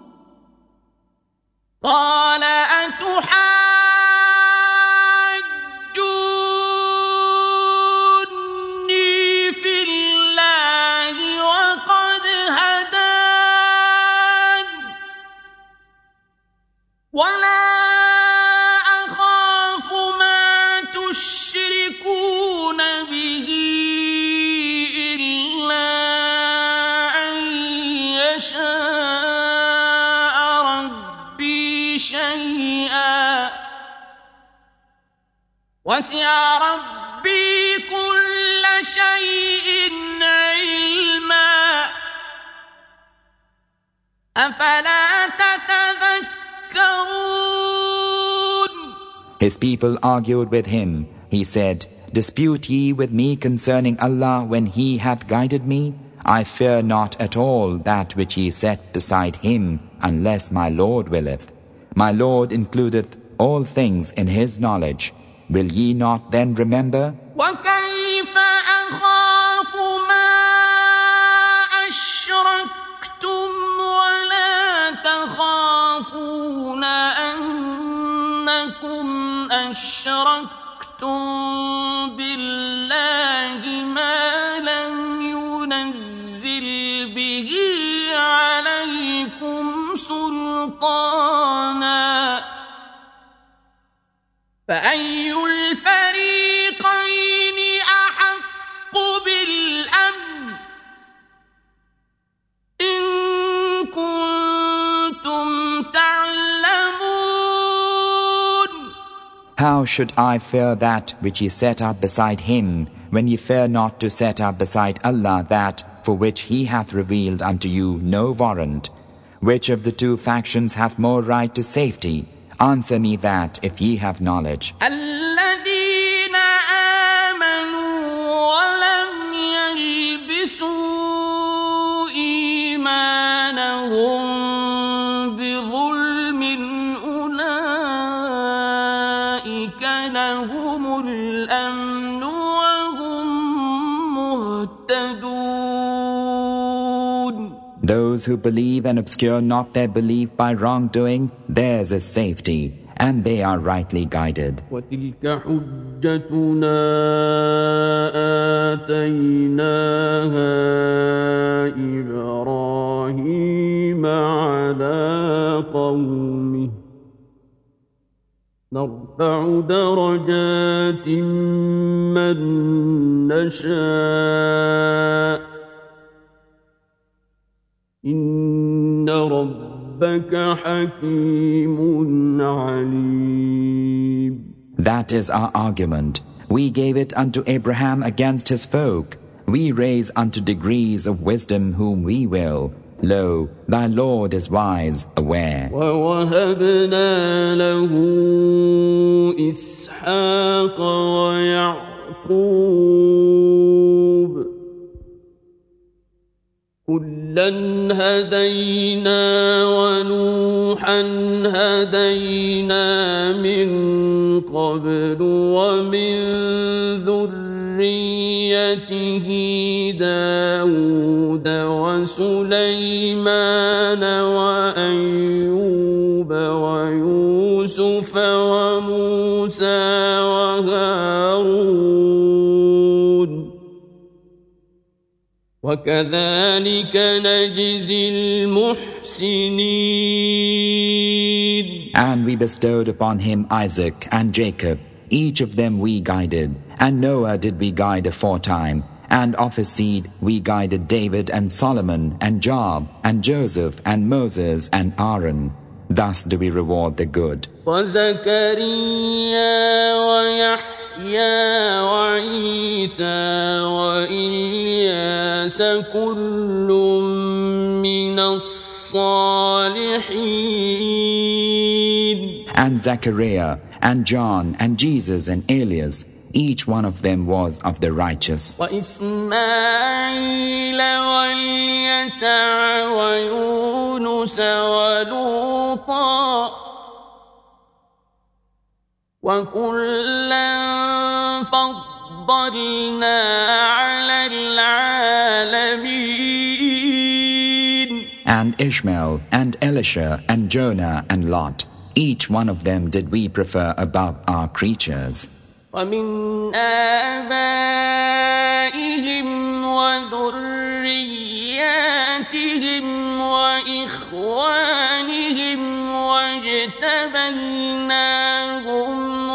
Speaker 1: قال أتحاجوني في الله وقد هدان ولا يشركون به إلا أن يشاء ربي شيئا وسع ربي كل شيء علما أفلا تتذكرون.
Speaker 2: His people argued with him. He said, "Dispute ye with me concerning Allah when He hath guided me? I fear not at all that which ye set beside Him, unless my Lord willeth. My Lord includeth all things in His knowledge. Will ye not then remember?"
Speaker 1: وَكَيْفَ أَخَافُ مَا أَشْرَكْتُمْ وَلَا تَخَافُونَ أَنَّكُمْ أَشْرَكْتُمْ بالله ما لم ينزل به عليكم سلطانا فأي الفريقين أحق بالأمن إن كنتم تعلمون.
Speaker 2: How should I fear that which ye set up beside Him, when ye fear not to set up beside Allah that for which He hath revealed unto you no warrant? Which of the two factions hath more right to safety? Answer me that, if ye have knowledge.
Speaker 1: الذين آمنوا ولم يلبسوا إيمانهم بظلم أولئك لهم الأمن وهم مهتدون.
Speaker 2: Those who believe and obscure not their belief by wrongdoing, theirs is safety, and they are rightly guided.
Speaker 1: وتلك حجتنا آتيناها إبراهيم على قومه نرفع درجات من نشاء إن ربك حكيم عليم.
Speaker 2: That is our argument. We gave it unto Abraham against his folk. We raise unto degrees of wisdom whom we will. Lo, thy Lord is wise, aware.
Speaker 1: ووهبنا له إسحاق ويعقوب كلا هدينا ونوحا هدينا من قبل ومن ذريته داود وسليمان وأيوب ويوسف وموسى وهارون وكذلك نجزي المحسنين.
Speaker 2: And we bestowed upon him Isaac and Jacob. Each of them we guided. And Noah did we guide aforetime. And of his seed we guided David and Solomon and Job and Joseph and Moses and Aaron. Thus do we reward the good.
Speaker 1: وزكريا ويحيى وعيسى وإلياس كل من الصالحين.
Speaker 2: And Zechariah and John and Jesus and Elias, each one of them was of the righteous.
Speaker 1: وإسماعيل واليسع ويونس ولوطا وكلا فضلنا على العالمين.
Speaker 2: And Ishmael and Elisha and Jonah and Lot, each one of them did we prefer above our creatures.
Speaker 1: ومن آبائهم وذرياتهم وإخوانهم واجتبيناهم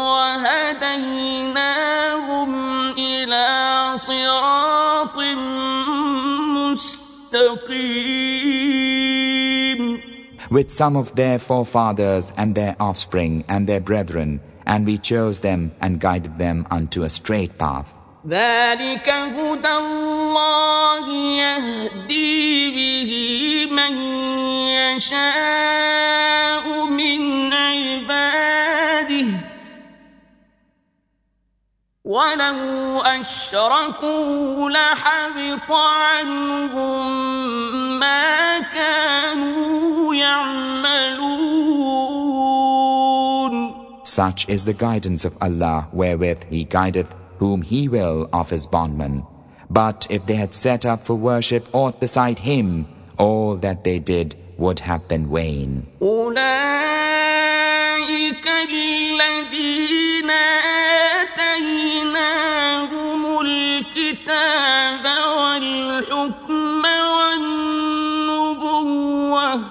Speaker 1: وهديناهم إلى صراط مستقيم.
Speaker 2: With some of their forefathers and their offspring and their brethren, and we chose them and guided them unto a straight path.
Speaker 1: ذلك هدى الله يهدي به من يشاء من عباده ولو أشركوا لحبط عنهم ما كانوا يعملون.
Speaker 2: Such is the guidance of Allah wherewith He guideth whom He will of His bondmen. But if they had set up for worship aught beside Him, all that they did would have been vain.
Speaker 1: أولئك الذين آتيناهم الكتاب والحكم والنبوة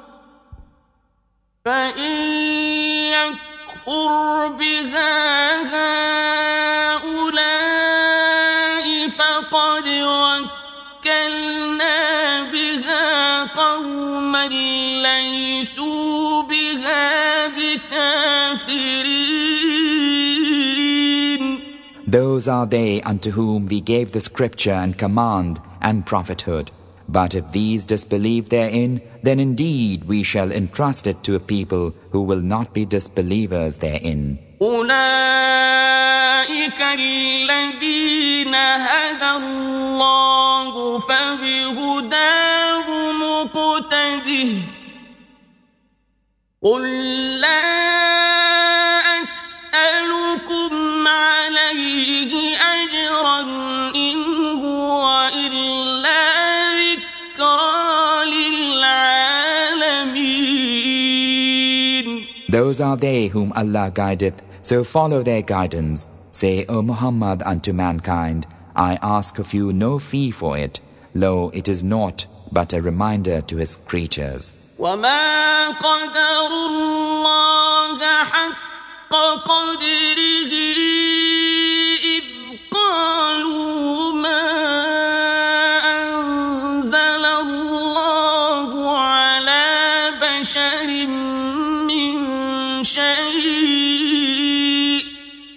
Speaker 1: فإن يكفر بها هؤلاء فقد وكلنا بها قوما ليسوا بها بكافرين.
Speaker 2: Those are they unto whom we gave the scripture and command and prophethood. But if these disbelieve therein, then indeed we shall entrust it to a people who will not be disbelievers therein.
Speaker 1: أولئك الذين هدى الله فبهداه مقتده قل لا أسألكم عليه أجرا إن هو إلا ذكرى للعالمين.
Speaker 2: those are they whom Allah guideth, so follow their guidance. Say, O Muhammad, unto mankind, I ask of you no fee for it. Lo, it is naught but a reminder to his creatures.
Speaker 1: وما قدر الله حق قدره إذ قالوا ما أنزل الله على بشر من شيء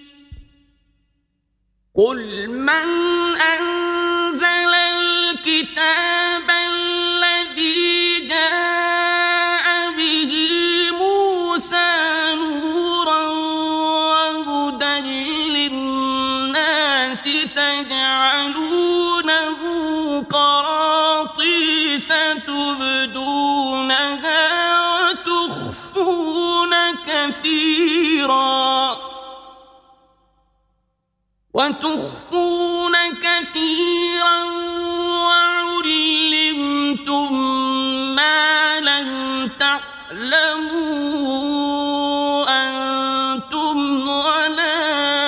Speaker 1: قل من أنزل الكتاب الذي جاء به موسى نورا وهدى للناس تجعلونه قراطيس تبدونها وتخفون كثيرا وعلمتم ما لم تعلموا أنتم ولا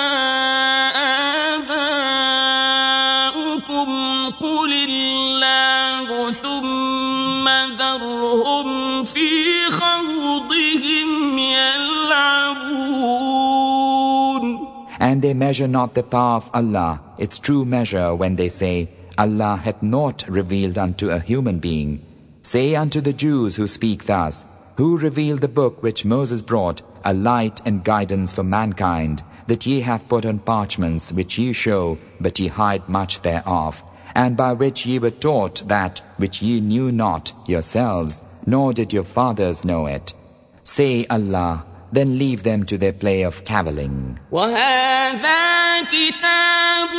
Speaker 1: آباؤكم قل الله ثم ذرهم في خوضهم يلعبون.
Speaker 2: And they measure not the power of Allah, its true measure, when they say, Allah hath not revealed unto a human being. Say unto the Jews who speak thus, who revealed the book which Moses brought, a light and guidance for mankind, that ye have put on parchments which ye show, but ye hide much thereof, and by which ye were taught that which ye knew not yourselves, nor did your fathers know it. Say, Allah, then leave them to their play of cavilling.
Speaker 1: وَهَذَا كِتَابٌ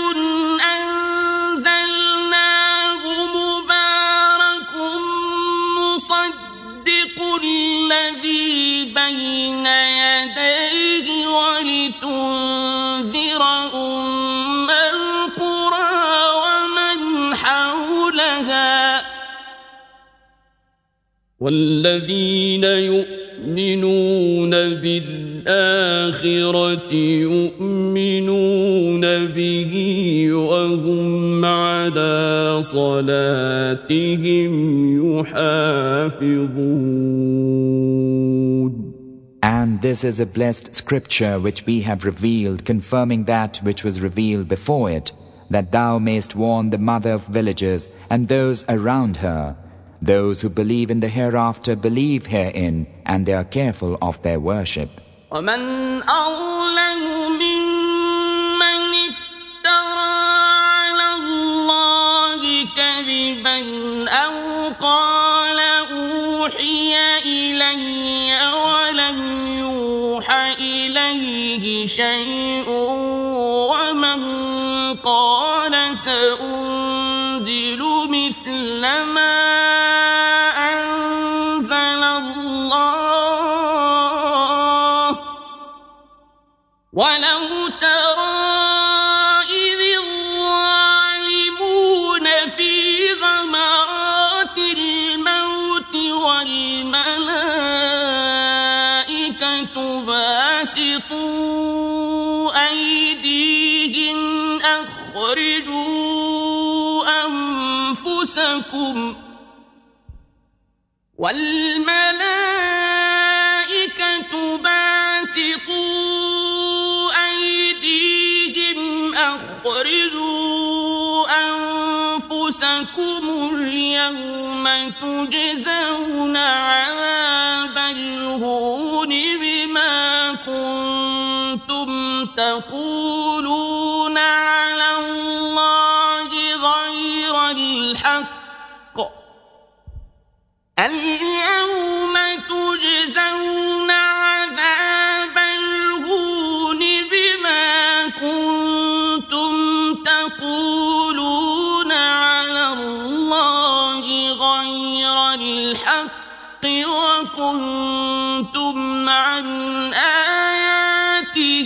Speaker 1: أَنزَلْنَاهُ مُبَارَكٌ مُصَدِّقُ الَّذِي بَيْنَ يَدَيْهِ وَلِتُنذِرَ أُمَّ الْقُرَى وَمَنْ حَوْلَهَا وَالَّذِينَ يؤمنون بالآخرة يؤمنون به وهم على صلاتهم يحافظون.
Speaker 2: And this is a blessed scripture which we have revealed, confirming that which was revealed before it, that thou mayst warn the mother of villages and those around her. Those who believe in the hereafter believe herein, and they are careful of their worship.
Speaker 1: وَمَنْ أَظْلَمُ مِمَّنِ افْتَرَى عَلَى اللَّهِ كَذِبًا أَوْ قَالَ أُوحِيَ إِلَيَّ وَلَمْ يُوحَ إِلَيْهِ شَيْءٌ وَمَنْ قَالَ سَأُنْزِلُ مِثْلَ مَا ولو ترى إذ الظالمون في غمرات الموت والملائكة باسطوا أيديهم أخرجوا أنفسكم والملائكة باسطوا أخرجوا أنفسكم اليوم تجزون عذاب الهون بما كنتم تقولون على الله غير الحق اليوم تجزون عذاب الهون بما كنتم تقولون على الله غير الحق وكنتم عن آياته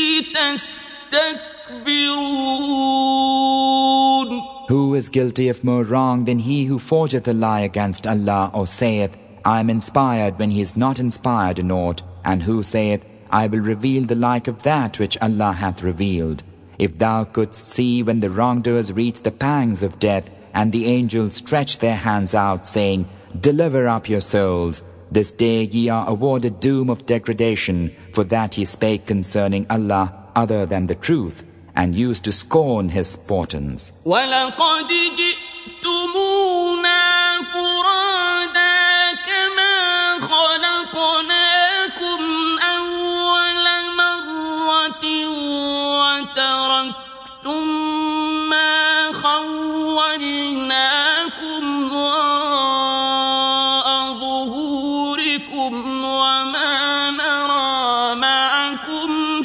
Speaker 1: تستكبرون.
Speaker 2: Who is guilty of more wrong than he who forgeth a lie against Allah, or saith, I am inspired when he is not inspired in aught, and who saith, I will reveal the like of that which Allah hath revealed. If thou couldst see when the wrongdoers reach the pangs of death, and the angels stretch their hands out, saying, Deliver up your souls. This day ye are awarded doom of degradation, for that ye spake concerning Allah other than the truth, and used to scorn His portents.
Speaker 1: وَلَقَدْ جِئْتُمُونَا فُرَادَى كَمَا خَلَقْنَاكُمْ أَوَّلَ مَرَّةٍ وَتَرَكْتُم مَّا خَوَّلْنَاكُمْ وَرَاءَ ظُهُورِكُمْ وَمَا نَرَىٰ مَعَكُمْ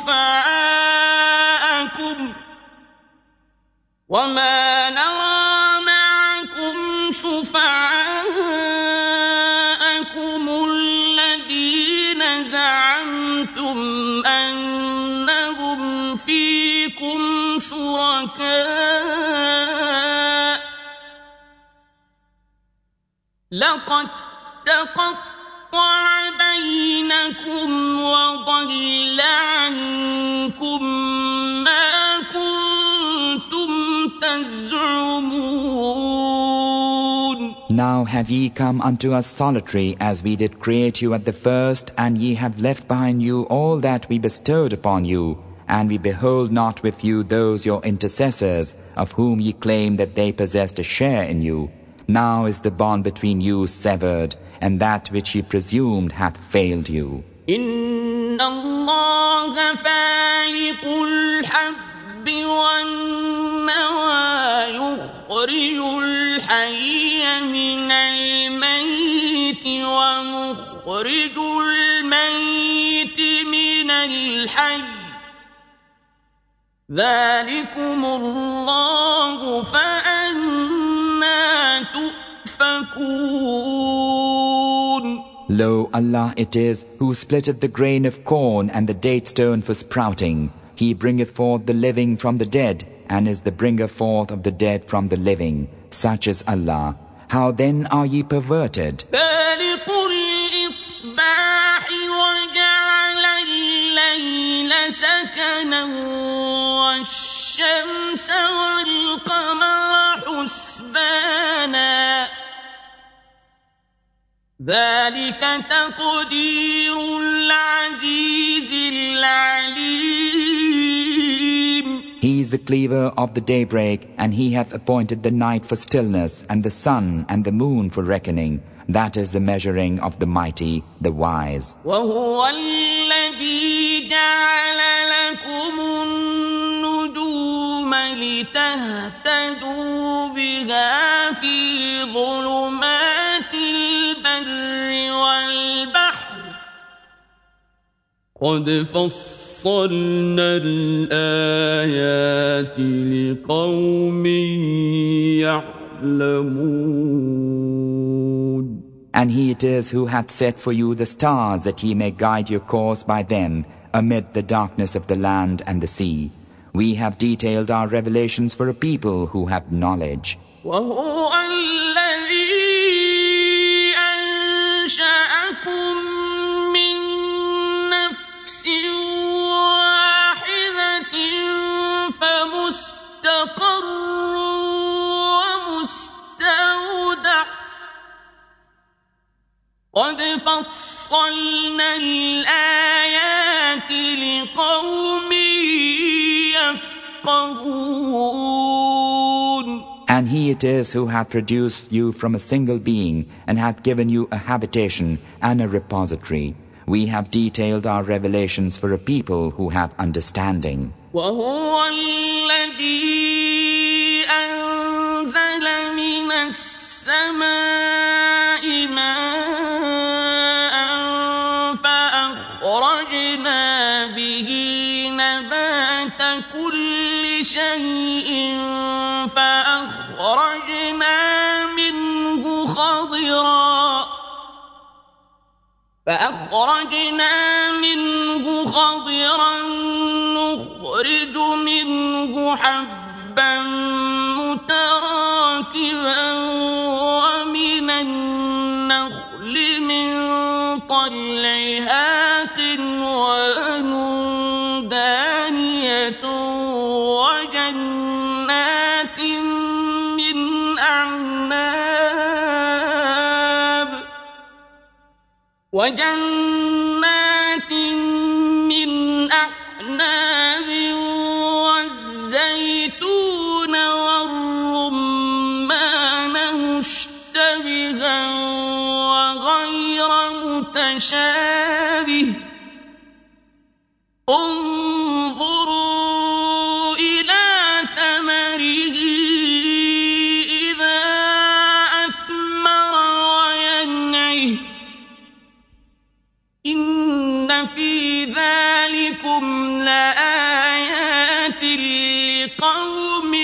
Speaker 1: شفعاءكم الذين زعمتم أنهم فيكم شركاء لقد تقطع بينكم وضل عنكم ما كنتم تزعمون.
Speaker 2: Now have ye come unto us solitary, as we did create you at the first, and ye have left behind you all that we bestowed upon you, and we behold not with you those your intercessors, of whom ye claim that they possessed a share in you. Now is the bond between you severed, and that which ye presumed hath failed you.
Speaker 1: إن الله فالق الحب والنوى يخرج الحي من الميت ومخرج الميت من الحي ذلكم الله فأنى تؤفكون.
Speaker 2: Lo, Allah it is who splitteth the grain of corn and the date stone for sprouting. He bringeth forth the living from the dead, and is the bringer forth of the dead from the living. Such is Allah. How then are ye perverted?
Speaker 1: فالق الإصباح وجعل الليل سكنا والشمس والقمر حسبانا ذلك تقدير العزيز العليم.
Speaker 2: He is the cleaver of the daybreak, and He hath appointed the night for stillness, and the sun and the moon for reckoning. That is the measuring of the mighty, the wise.
Speaker 1: وهو الذي جعل لكم النجوم لتهتدوا بها في ظلمات البر والبحر قد فصلنا الآيات لقوم يعلمون.
Speaker 2: And He it is who hath set for you the stars, that ye may guide your course by them amid the darkness of the land and the sea. We have detailed our revelations for a people who have knowledge.
Speaker 1: وهو الذي أنشأكم من نفس واحدة فمستقر ومستودع قد فصلنا الآيات لقوم يفقهون.
Speaker 2: And He it is who hath produced you from a single being, and hath given you a habitation and a repository. We have detailed our revelations for a people who have understanding.
Speaker 1: وهو الذي أنزل من السماء ماء فأخرجنا به نبات كل شيء فأخرجنا منه خضرا نخرج منه حبا متراكبا ومن النخل من طلعها وجنات من أعناب والزيتون والرمان مشتبها وغير متشابه انظروا إلى ثمره إذا أثمر وينعه إن في ذلكم لآيات لقوم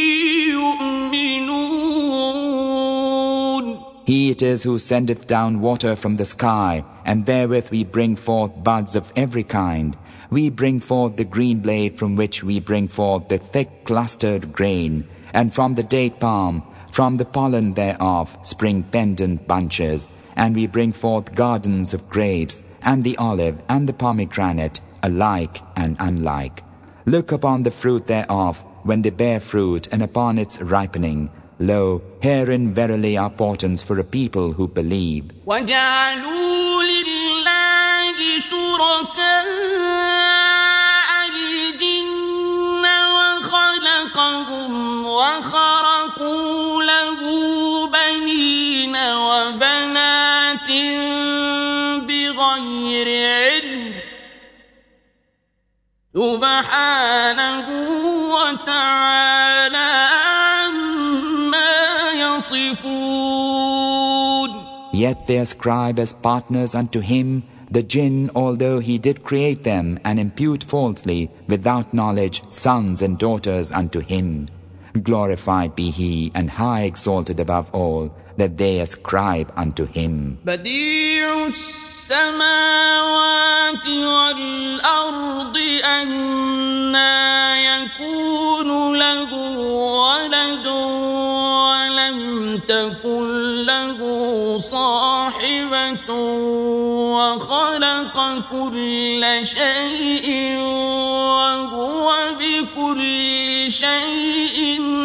Speaker 1: يؤمنون.
Speaker 2: He it is who sendeth down water from the sky, and therewith we bring forth buds of every kind. We bring forth the green blade, from which we bring forth the thick clustered grain, and from the date palm, from the pollen thereof, spring pendant bunches. And we bring forth gardens of grapes, and the olive, and the pomegranate, alike and unlike. Look upon the fruit thereof, when they bear fruit, and upon its ripening. Lo, herein verily are portents for a people who believe.
Speaker 1: وَجَعَلُوا لِلَّهِ شُرَكَاءَ الْجِنَّ وَخَلَقَهُمْ وَخَرَقُوا لَهُ بَنِينَ وَبَنَاتٍ بِغَيْرِ عِلْمٍ سُبْحَانَهُ وَتَعَالَى
Speaker 2: Yet they ascribe as partners unto him the jinn, although he did create them, and impute falsely, without knowledge, sons and daughters unto him. Glorified be he, and high exalted above all, that they ascribe unto him.
Speaker 1: بديع السماوات والأرض أنى يكون له ولد ولم تكن له صاحبة وخلق كل شيء وهو بكل شيء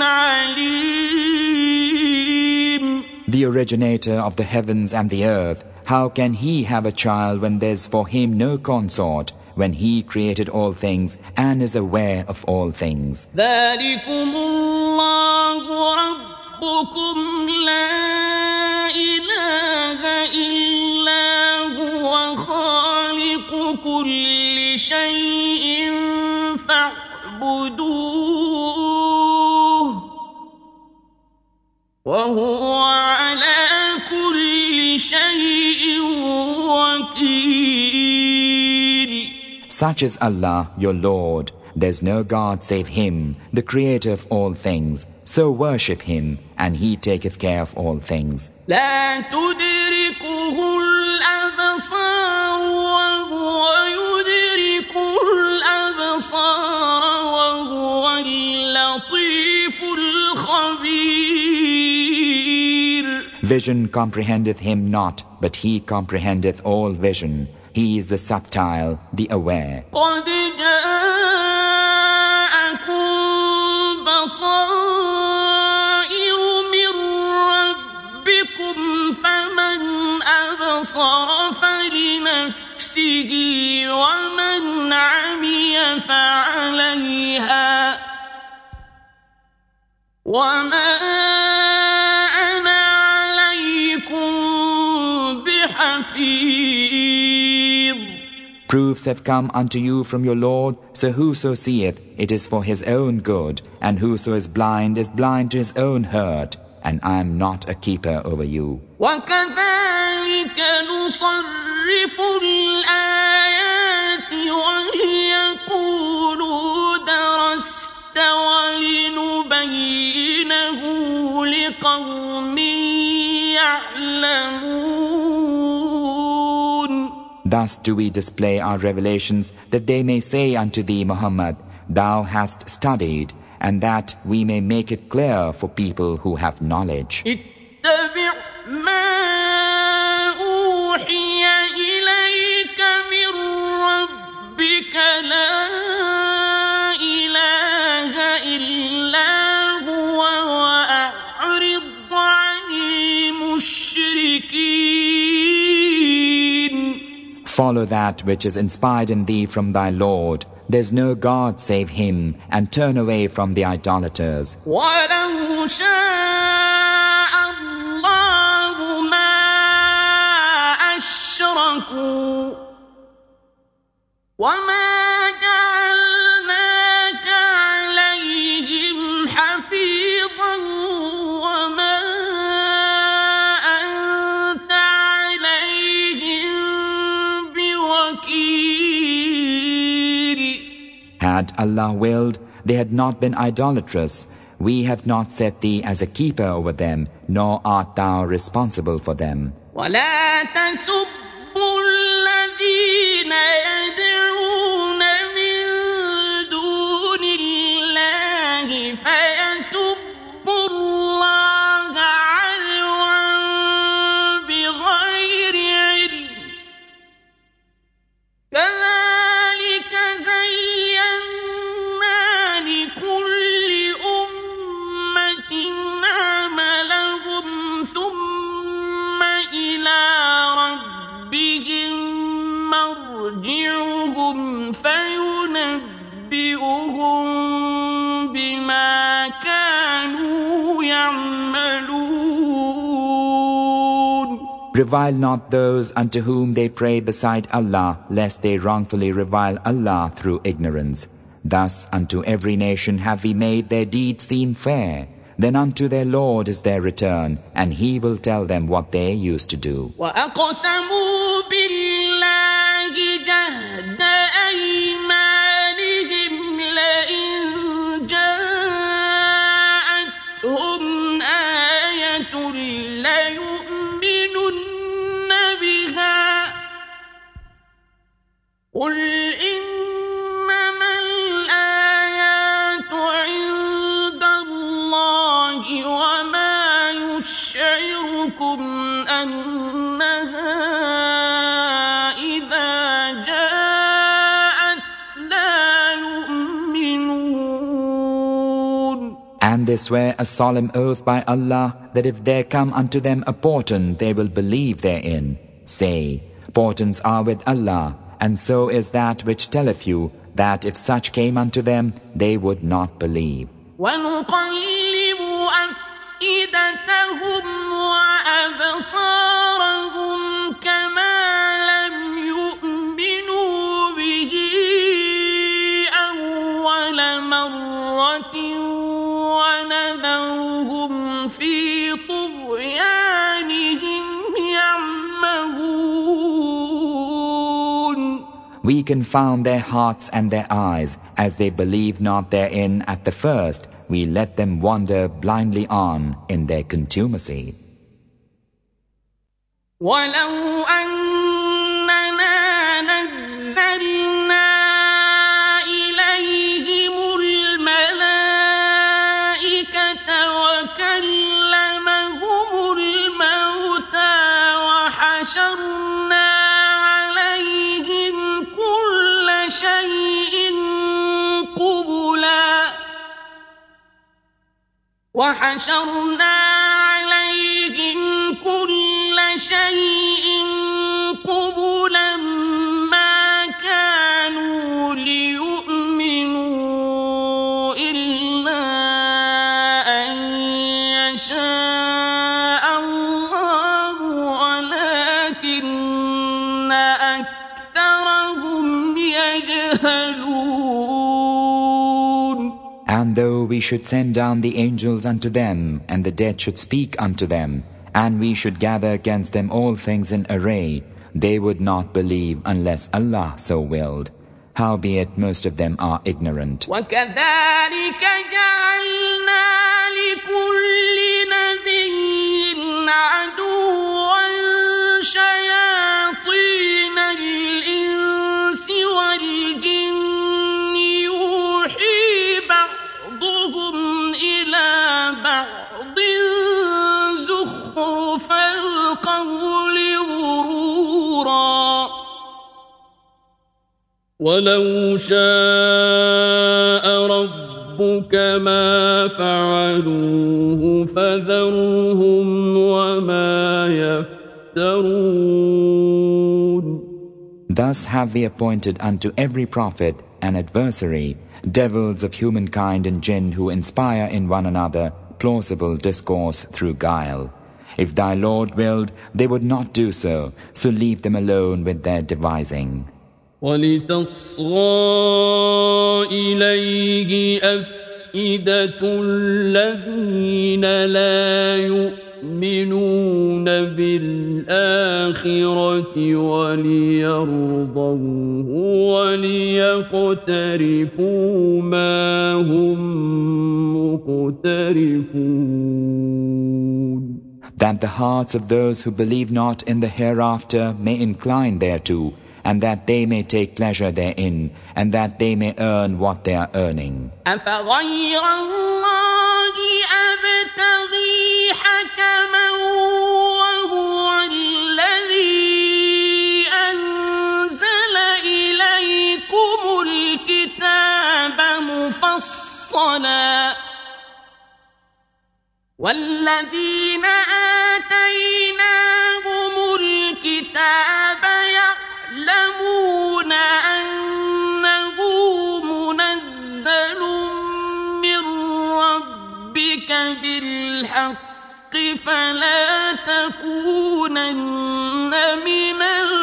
Speaker 1: عليم.
Speaker 2: The originator of the heavens and the earth, how can he have a child when there's for him no consort, when he created all things and is aware of all things?
Speaker 1: ذلكم الله ربكم لا إله إلا هو خالق كل شيء فاعبدوه وهو على كل شيء وكيل.
Speaker 2: Such is Allah, your Lord. There's no God save Him, the Creator of all things. So worship Him, and He taketh care of all things.
Speaker 1: لا تدركه الأبصار وهو يدرك الأبصار وهو اللطيف الخبير.
Speaker 2: Vision comprehendeth Him not, but He comprehendeth all vision. He is the subtile, the aware.
Speaker 1: قد جاءكم بصائر من ربكم فمن أبصر فلنفسه ومن عمي فعليها وما أنا عليكم بحفيظ.
Speaker 2: Proofs have come unto you from your Lord, so whoso seeth, it is for his own good, and whoso is blind to his own hurt, and I am not a keeper over you.
Speaker 1: وَكَذَلِكَ نُصَرِّفُ الْآيَاتِ وَلِيَقُولُوا دَرَسْتَ وَلِنُبَيِّنَهُ لِقَوْمٍ يَعْلَمُونَ.
Speaker 2: Thus do we display our revelations, that they may say unto thee, Muhammad, thou hast studied, and that we may make it clear for people who have knowledge.
Speaker 1: اتبع ما أوحي إليك من ربك لا إله إلا
Speaker 2: Follow that which is inspired in thee from thy Lord. There's no God save Him, and turn away from the idolaters.
Speaker 1: وَلَوْ شَاءَ اللَّهُ مَا أَشْرَكُوا وَمَا جَعَلْنَاكَ عَلَيْهِمْ حَفِيظًا وَمَا أَنْتَ عَلَيْهِمْ بِوَكِيلٍ.
Speaker 2: Had Allah willed, they had not been idolatrous. We have not set thee as a keeper over them, nor art thou responsible for them.
Speaker 1: وَلَا تَسُبُّوا الَّذِينَ يَدْعُونَ مِن دُونِ اللَّهِ فَيَسُبُّوا اللَّهَ عَدْوًا بِغَيْرِ عِلْمٍ كَذَلِكَ زَيَّنَّا لِكُلِّ أُمَّةٍ عَمَلَهُمْ ثُمَّ إِلَى رَبِّهِمْ مَرْجِعُهُمْ فَيُنَبِّئُهُم بِمَا كَانُوا يَعْمَلُونَ.
Speaker 2: Revile not those unto whom they pray beside Allah, lest they wrongfully revile Allah through ignorance. Thus unto every nation have we made their deeds seem fair. Then unto their Lord is their return, and He will tell them what they used to do.
Speaker 1: وَأَقْسَمُوا بِاللَّهِ جَهْدَ أَيْمَانِهِمْ لَئِن جَاءَتْهُمْ آيَةٌ لَّيُؤْمِنُنَّ بِهَا قُلْ إِنَّمَا الْآيَاتُ عِندَ اللَّهِ وَمَا يُشْعِرُكُمْ أَنَّهَا إِذَا جَاءَتْ لَا يُؤْمِنُونَ.
Speaker 2: And they swear a solemn oath by Allah that if there come unto them a portent, they will believe therein. Say, portents are with Allah, and so is that which telleth you that if such came unto them, they would not believe.
Speaker 1: وَنُقَلِّبُ أَفْئِدَتَهُمْ وَأَبْصَارَهُمْ كَمَا لَمْ يُؤْمِنُوا بِهِ أَوَّلَ مَرَّةٍ وَنَذَرُهُمْ فِي طُغْيَانِهِمْ يَعْمَهُونَ.
Speaker 2: We confound their hearts and their eyes, as they believe not therein at the first. We let them wander blindly on in their contumacy.
Speaker 1: وَلَوْ أَنَّنَا نَزَّلْنَا إِلَيْهِمُ الْمَلَائِكَةَ وَكَلَّمَهُمُ الْمَوْتَىٰ وَحَشَرْنَا عَلَيْهِمْ كُلَّ شَيْءٍ قُبُلًا ما كانوا ليؤمنوا إلا أن يشاء الله ولكن أكثرهم يجهلون.
Speaker 2: And though we should send down the angels unto them, and the dead should speak unto them, and we should gather against them all things in array, they would not believe unless Allah so willed. Howbeit most of them are ignorant.
Speaker 1: وَكَذَلِكَ جَعَلْنَا لِكُلِّ نَبِيٍّ عَدُوًّا شَيَاطِينَ الْإِنسِ وَالْجِنِّ يُوحِي بَعْضُهُمْ إِلَى بَعْضٍ زُخْرُفَ الْقَوْلِ غُرُورًا. وَلَوْ شَاءَ رَبُّكَ مَا فَعَلُوهُ فَذَرْهُمْ وَمَا يَفْتَرُونَ.
Speaker 2: Thus have we appointed unto every prophet an adversary, devils of humankind and jinn who inspire in one another plausible discourse through guile. If thy Lord willed, they would not do so, so leave them alone with their devising.
Speaker 1: وَلِتَصْغَى إِلَيْهِ أَفْئِدَةُ الَّذِينَ لَا يُؤْمِنُونَ بِالْآخِرَةِ وَلِيَرْضَوْهُ وَلِيَقْتَرِفُوا مَا هُمْ مُقْتَرِفُونَ.
Speaker 2: That the hearts of those who believe not in the hereafter may incline thereto, and that they may take pleasure therein, and that they may earn what they are earning.
Speaker 1: أَفَغَيْرَ اللَّهِ أَبْتَغِي حَكَمًا وَهُوَ الَّذِي أَنزَلَ إِلَيْكُمُ الْكِتَابَ مُفَصَّلًا وَالَّذِينَ آتَيْنَاهُمُ الْكِتَابَ يَعْلَمُونَ أَنَّهُ مُنَزَّلٌ مِّن رَّبِّكَ بِالْحَقِّ فَلَا تَكُونَنَّ مِنَ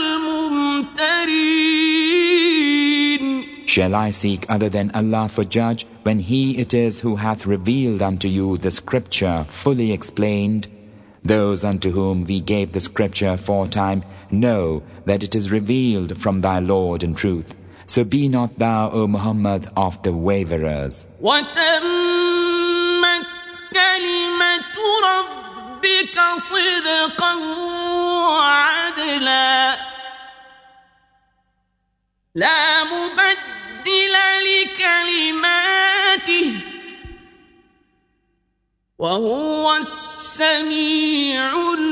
Speaker 1: الْمُمْتَرِينَ.
Speaker 2: Shall I seek other than Allah for judge, when He it is who hath revealed unto you the scripture fully explained? Those unto whom we gave the scripture aforetime know that it is revealed from thy Lord in truth. So be not thou, O Muhammad, of the waverers.
Speaker 1: وَتَمَّتْ كَلِمَةُ رَبِّكَ صِدْقًا وَعَدْلًا لَا مُبَدِّلَ لِكَلِمَاتِهِ وَهُوَ السَّمِيعُ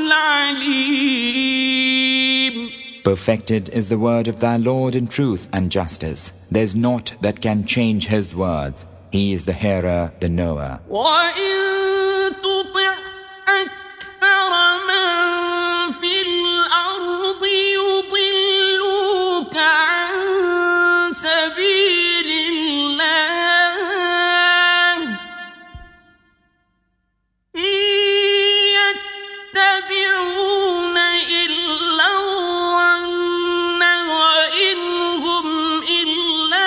Speaker 1: الْعَلِيمُ.
Speaker 2: Perfected is the word of thy Lord in truth and justice. There is naught that can change His words. He is the hearer, the knower.
Speaker 1: وَإِن تُطِعْ أَكْثَرَ مَن فِي الْأَرْضِ يُضِلُّوكَ عَن سَبِيلِ اللَّهِ إِن يَتَّبِعُونَ إِلَّا الظَّنَّ وَإِنْ هُمْ إِلَّا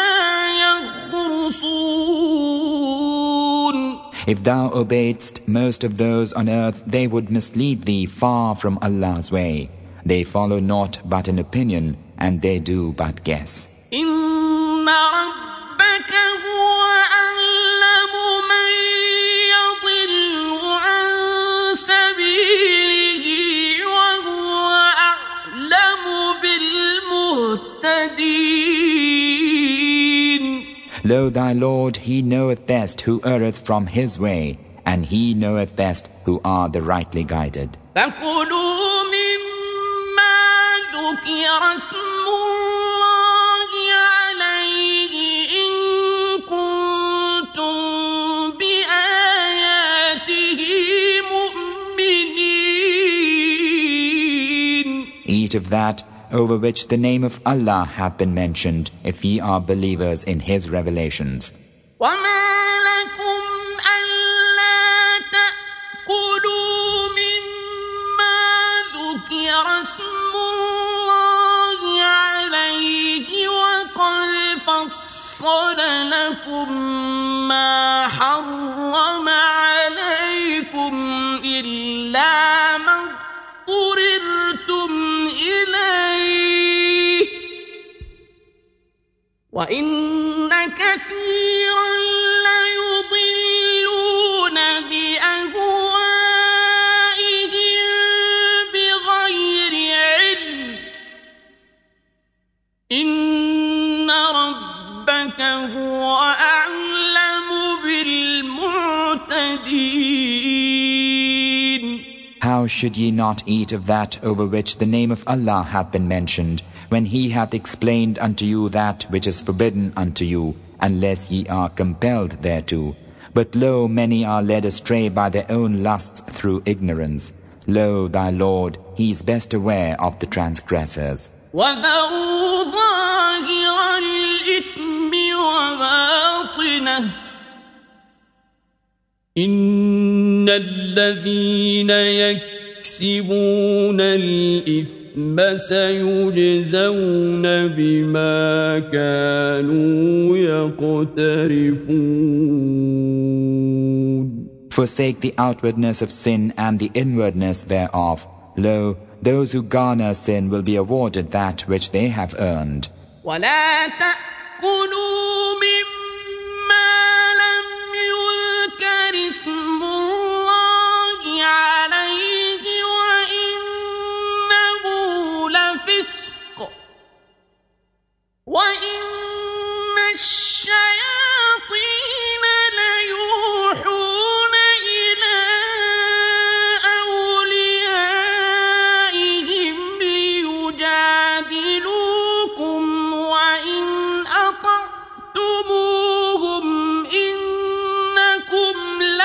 Speaker 1: يَخْرُصُونَ.
Speaker 2: If thou obeyedst most of those on earth, they would mislead thee far from Allah's way. They follow naught but an opinion, and they do but guess.
Speaker 1: إِنَّ رَبَّكَ هُوَ أَعْلَمُ مَن يَضِلُّ عَن سَبِيلِهِ وَهُوَ أَعْلَمُ بِالْمُهْتَدِينَ.
Speaker 2: Lo, thy Lord, He knoweth best who erreth from His way, and He knoweth best who are the rightly guided.
Speaker 1: فَكُلُوا مِمَّا ذُكِرَ اسْمُ اللَّهِ عَلَيْهِ إِن كُنتُم بِآيَاتِهِ مُؤْمِنِينَ.
Speaker 2: Eat of that over which the name of Allah hath been mentioned, if ye are believers in His revelations.
Speaker 1: وَمَا لَكُمْ أَلَّا تَأْكُلُوا مِمَّا ذُكِرَ اسْمُ اللَّهِ عَلَيْهِ وَقَدْ فَصَّلَ لَكُم مَّا حَرَّمَ عَلَيْكُمْ إِلَّا مَا اضْطُرِرْتُمْ إِلَيْهِ وَإِنَّ كَثِيرًا لَيُضِلُّونَ بِأَهْوَائِهِم بِغَيْرِ عِلْمٍ إِنَّ رَبَّكَ هُوَ أَعْلَمُ بِالْمُعْتَدِينَ.
Speaker 2: How should ye not eat of that over which the name of Allah hath been mentioned, when He hath explained unto you that which is forbidden unto you, unless ye are compelled thereto? But lo, many are led astray by their own lusts through ignorance. Lo, thy Lord, He is best aware of the transgressors.
Speaker 1: وذروا ظاهر الإثم وباطنه إن الذين يكسبون الإثم سيجزون بما كانوا يقترفون.
Speaker 2: Forsake the outwardness of sin and the inwardness thereof. Lo, those who garner sin will be awarded that which they have earned.
Speaker 1: ولا تأكلوا مما لم يذكر اسم الله عليه وإنه لفسق وإن الشياطين ليوحون إلى أوليائهم ليجادلوكم وإن أطعتموهم إنكم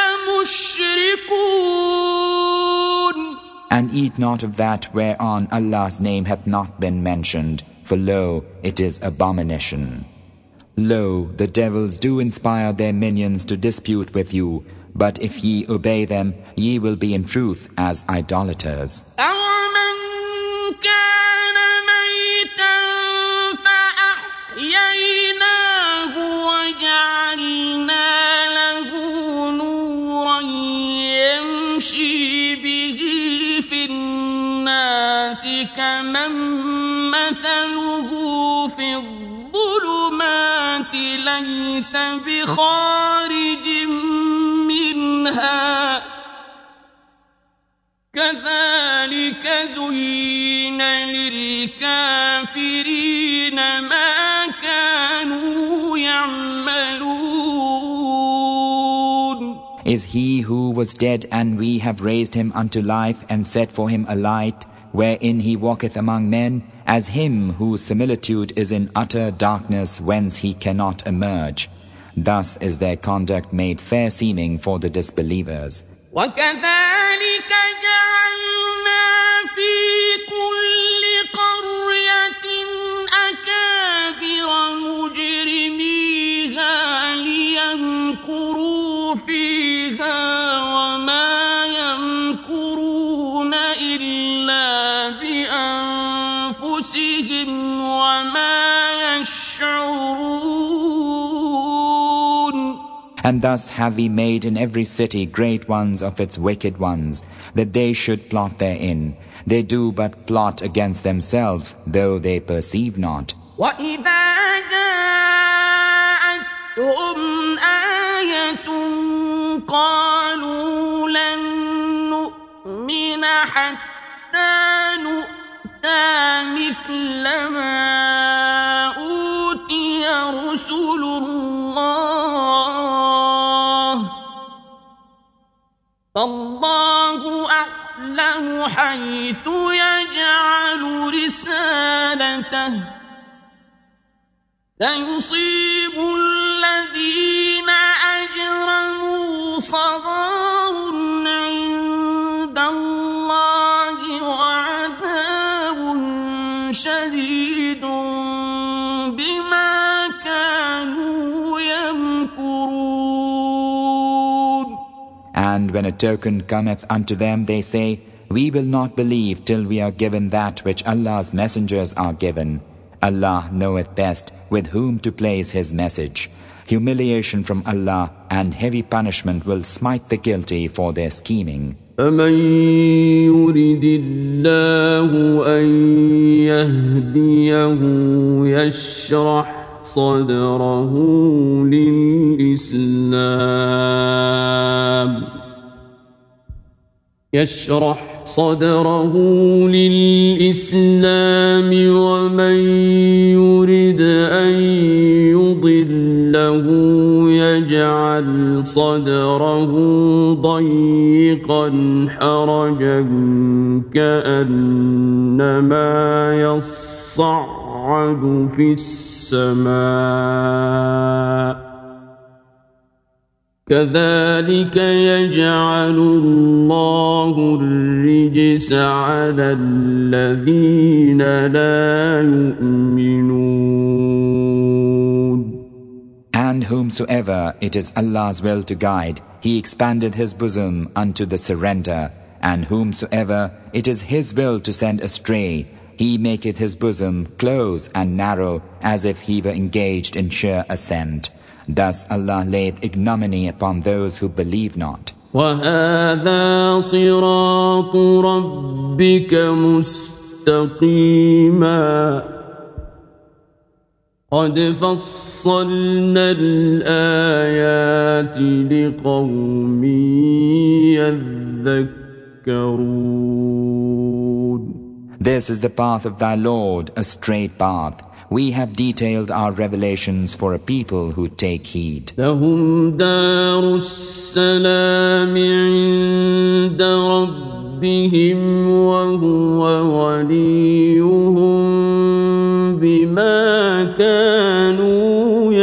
Speaker 1: لمشركون.
Speaker 2: And eat not of that whereon Allah's name hath not been mentioned, for lo, it is abomination. Lo, the devils do inspire their minions to dispute with you, but if ye obey them, ye will be in truth as idolaters.
Speaker 1: أَوَمَنْ كَانَ مَيْتًا فَأَحْيَيْنَاهُ وَجَعَلْنَا لَهُ نُورًا يَمْشِي بِهِ فِي النَّاسِ كَمَنْ مَثَلُهُ فِي الظُّلُمَاتِ لَيْسَ بِخَارِجٍ منها كذلك زين للكافرين ما كانوا يعملون.
Speaker 2: Is he who was dead and we have raised him unto life and set for him a light wherein he walketh among men, as him whose similitude is in utter darkness whence he cannot emerge. Thus is their conduct made fair seeming for the disbelievers.
Speaker 1: وكذلك جعلنا في كل قرية أكابر مجرميها ليمكروا فيها وما يمكرون إلا بأنفسهم وما يشعرون.
Speaker 2: And thus have we made in every city great ones of its wicked ones, that they should plot therein. They do but plot against themselves, though they perceive not.
Speaker 1: وَإِذَا جَاءَتْهُمْ آيَةٌ قَالُوا لَن نُّؤْمِنَ حَتَّى نُؤْتَىٰ مِثْلَ مَا أُوتِيَ رُسُلُ اللَّهِ فالله أعلم حيث يجعل رسالته سيصيب الذين أجرموا صغار عند الله وعذاب شديد بما كانوا يمكرون.
Speaker 2: And when a token cometh unto them, they say, We will not believe till we are given that which Allah's messengers are given. Allah knoweth best with whom to place His message. Humiliation from Allah and heavy punishment will smite the guilty for their scheming.
Speaker 3: فَمَن يُرِدِ اللَّهُ أَن يَهْدِيَهُ يَشْرَحْ صَدْرَهُ للإسلام ومن يرد أن يضله يجعل صدره ضيقا حرجا كأنما يصعد في السماء كذلك يجعل الله الرجس على الذين لا
Speaker 2: And whomsoever it is Allah's will to guide, He expandeth his bosom unto the surrender. And whomsoever it is His will to send astray, He maketh his bosom close and narrow, as if he were engaged in sheer ascent. Thus Allah layeth ignominy upon those who believe not.
Speaker 3: وَهَذَا صِرَاطُ رَبِّكَ مُسْتَقِيمًا قَدْ فَصَّلْنَا الْآيَاتِ لِقَوْمٍ يَذَّكَّرُونَ.
Speaker 2: This is the path of thy Lord, a straight path. We have detailed our revelations for a people who take heed.
Speaker 3: لهم دار السلام عند ربهم وهو وليهم بما كانوا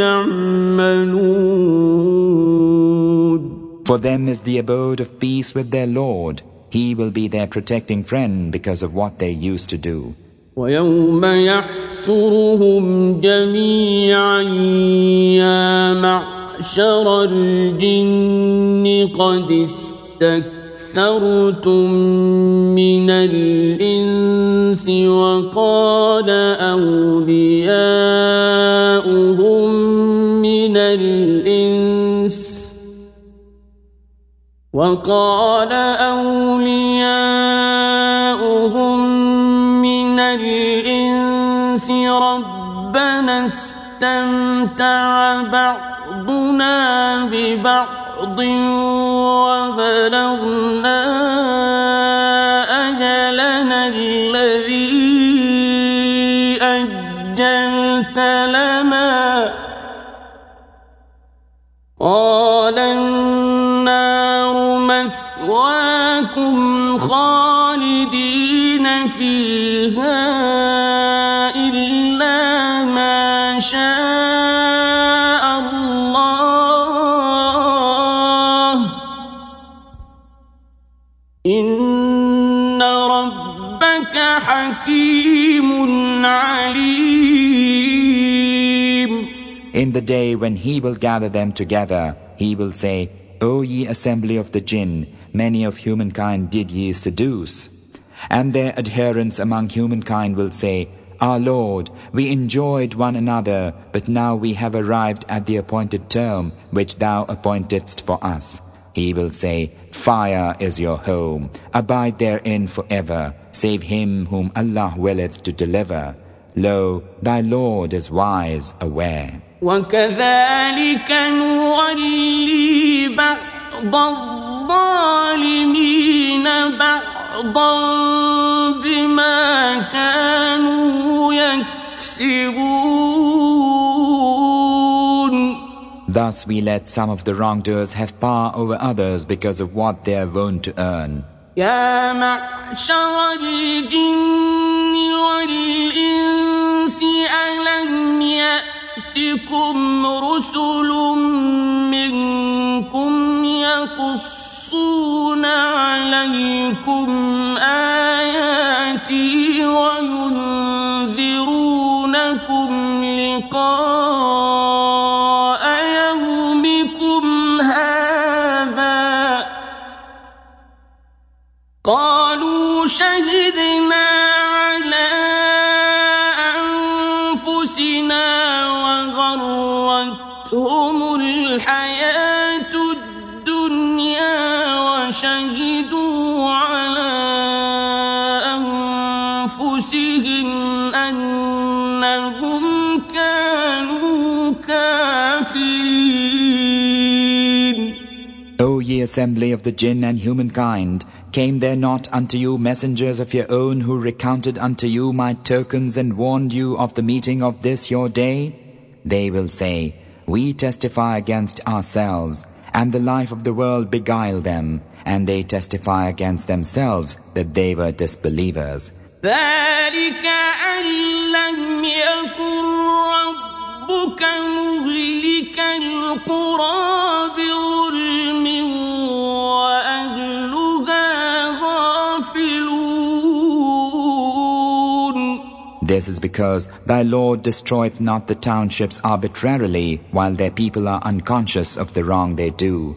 Speaker 3: يعملون.
Speaker 2: For them is the abode of peace with their Lord. He will be their protecting friend because of what they used to do.
Speaker 3: ويوم يحشرهم جميعا يا معشر الجن قد استكثرتم من الإنس وقال أولياؤهم من الإنس ربنا استمتع بعضنا ببعض وبلغنا أجلنا الذي أجلت لنا قال النار مثواكم خالدين فيها إلا ما شاء الله إن ربك حكيم عليم.
Speaker 2: In the day when He will gather them together, He will say, O ye assembly of the jinn, many of humankind did ye seduce. And their adherents among humankind will say, Our Lord, we enjoyed one another, but now we have arrived at the appointed term which Thou appointedst for us. He will say, Fire is your home, abide therein forever, save him whom Allah willeth to deliver. Lo, thy Lord is wise, aware.
Speaker 3: وكذلك نولي بعض الظالمين بعضا بما كانوا يكسبون.
Speaker 2: Thus we let some of the wrongdoers have power over others because of what they are wont to earn.
Speaker 3: يا معشر الجن والإنس ألم يأتكم رسل منكم يقصون عليكم آياتي وينذرونكم لقاء يومكم هذا قالوا شهدنا على أنفسنا وغرتهم الحياة الدنيا وشهدوا على أنفسهم أنهم كانوا كافرين.
Speaker 2: O ye assembly of the jinn and humankind, came there not unto you messengers of your own who recounted unto you my tokens and warned you of the meeting of this your day? They will say, We testify against ourselves, and the life of the world beguiled them, and they testify against themselves that they were disbelievers.
Speaker 3: ذلك أن لم يكن ربك مهلك القرى بظلم وأهلها غافلون.
Speaker 2: this is because thy Lord destroyeth not the townships arbitrarily while their people are unconscious of the wrong they do.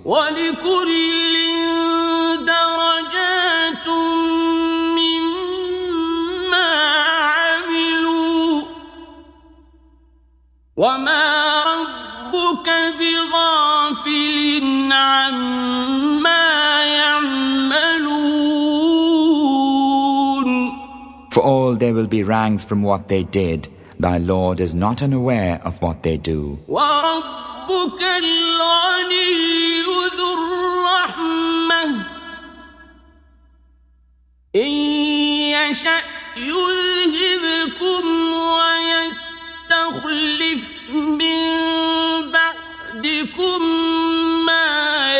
Speaker 3: وما ربك بغافل عما يعملون.
Speaker 2: For all there will be ranks from what they did. Thy Lord is not unaware of what they do.
Speaker 3: وربك الغني ذو الرحمة إن يشأ يذهبكم ويستخلف من بعدكم ما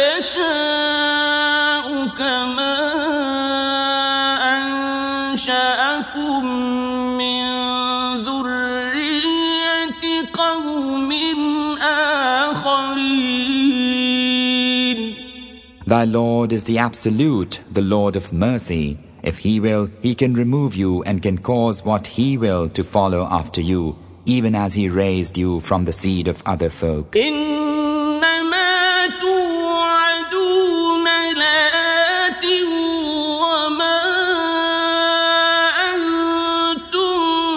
Speaker 3: يشاء كما أنشأكم من ذرية قوم آخرين.
Speaker 2: Thy Lord is the Absolute, the Lord of mercy. If He will, He can remove you and can cause what He will to follow after you, even as He raised you from the seed of other folk.
Speaker 3: إنما توعدون لآت وما أنتم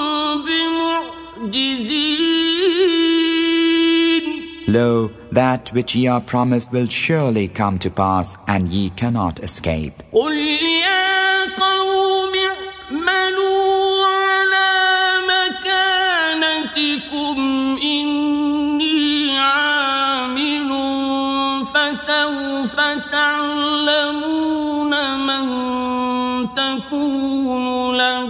Speaker 3: بمعجزين.
Speaker 2: Lo, that which ye are promised will surely come to pass, and ye cannot escape.
Speaker 3: قل يا قوم اعملوا على مكانتكم إني عامل فسوف تعلمون من تكون له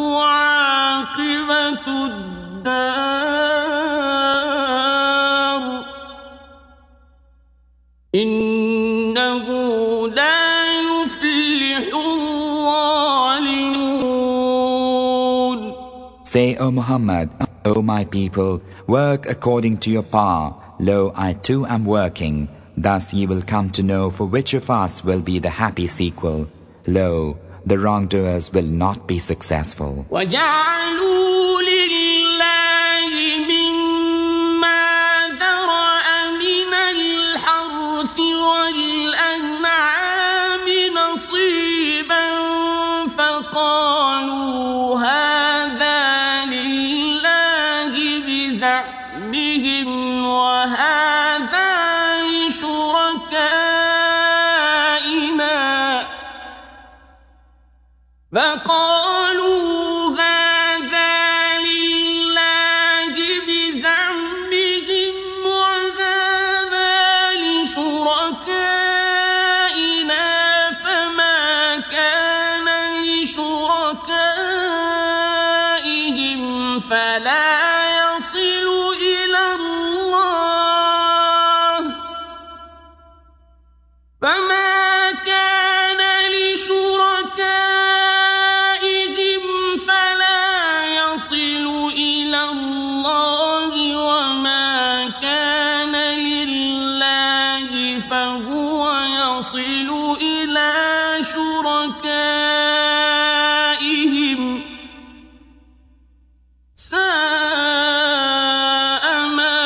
Speaker 3: عاقبة الدار إنه لا يفلح الظالمون.
Speaker 2: Say, O Muhammad, O my people, work according to your power. Lo, I too am working. Thus ye will come to know for which of us will be the happy sequel. Lo, the wrongdoers will not be successful.
Speaker 3: وجعلوا لله مما ذرأ من الحرث والأنعام نصيبا فقالوا هذا لله بزعمهم وهذا لشركائنا فقالوا هذا لله بزعمهم وهذا لشركائنا فما كان لشركائهم فلا يصل إلى الله فما كان لشركائهم فلا يصل إلى الله وما كان لله فهو يصل إلى شركائهم ساء ما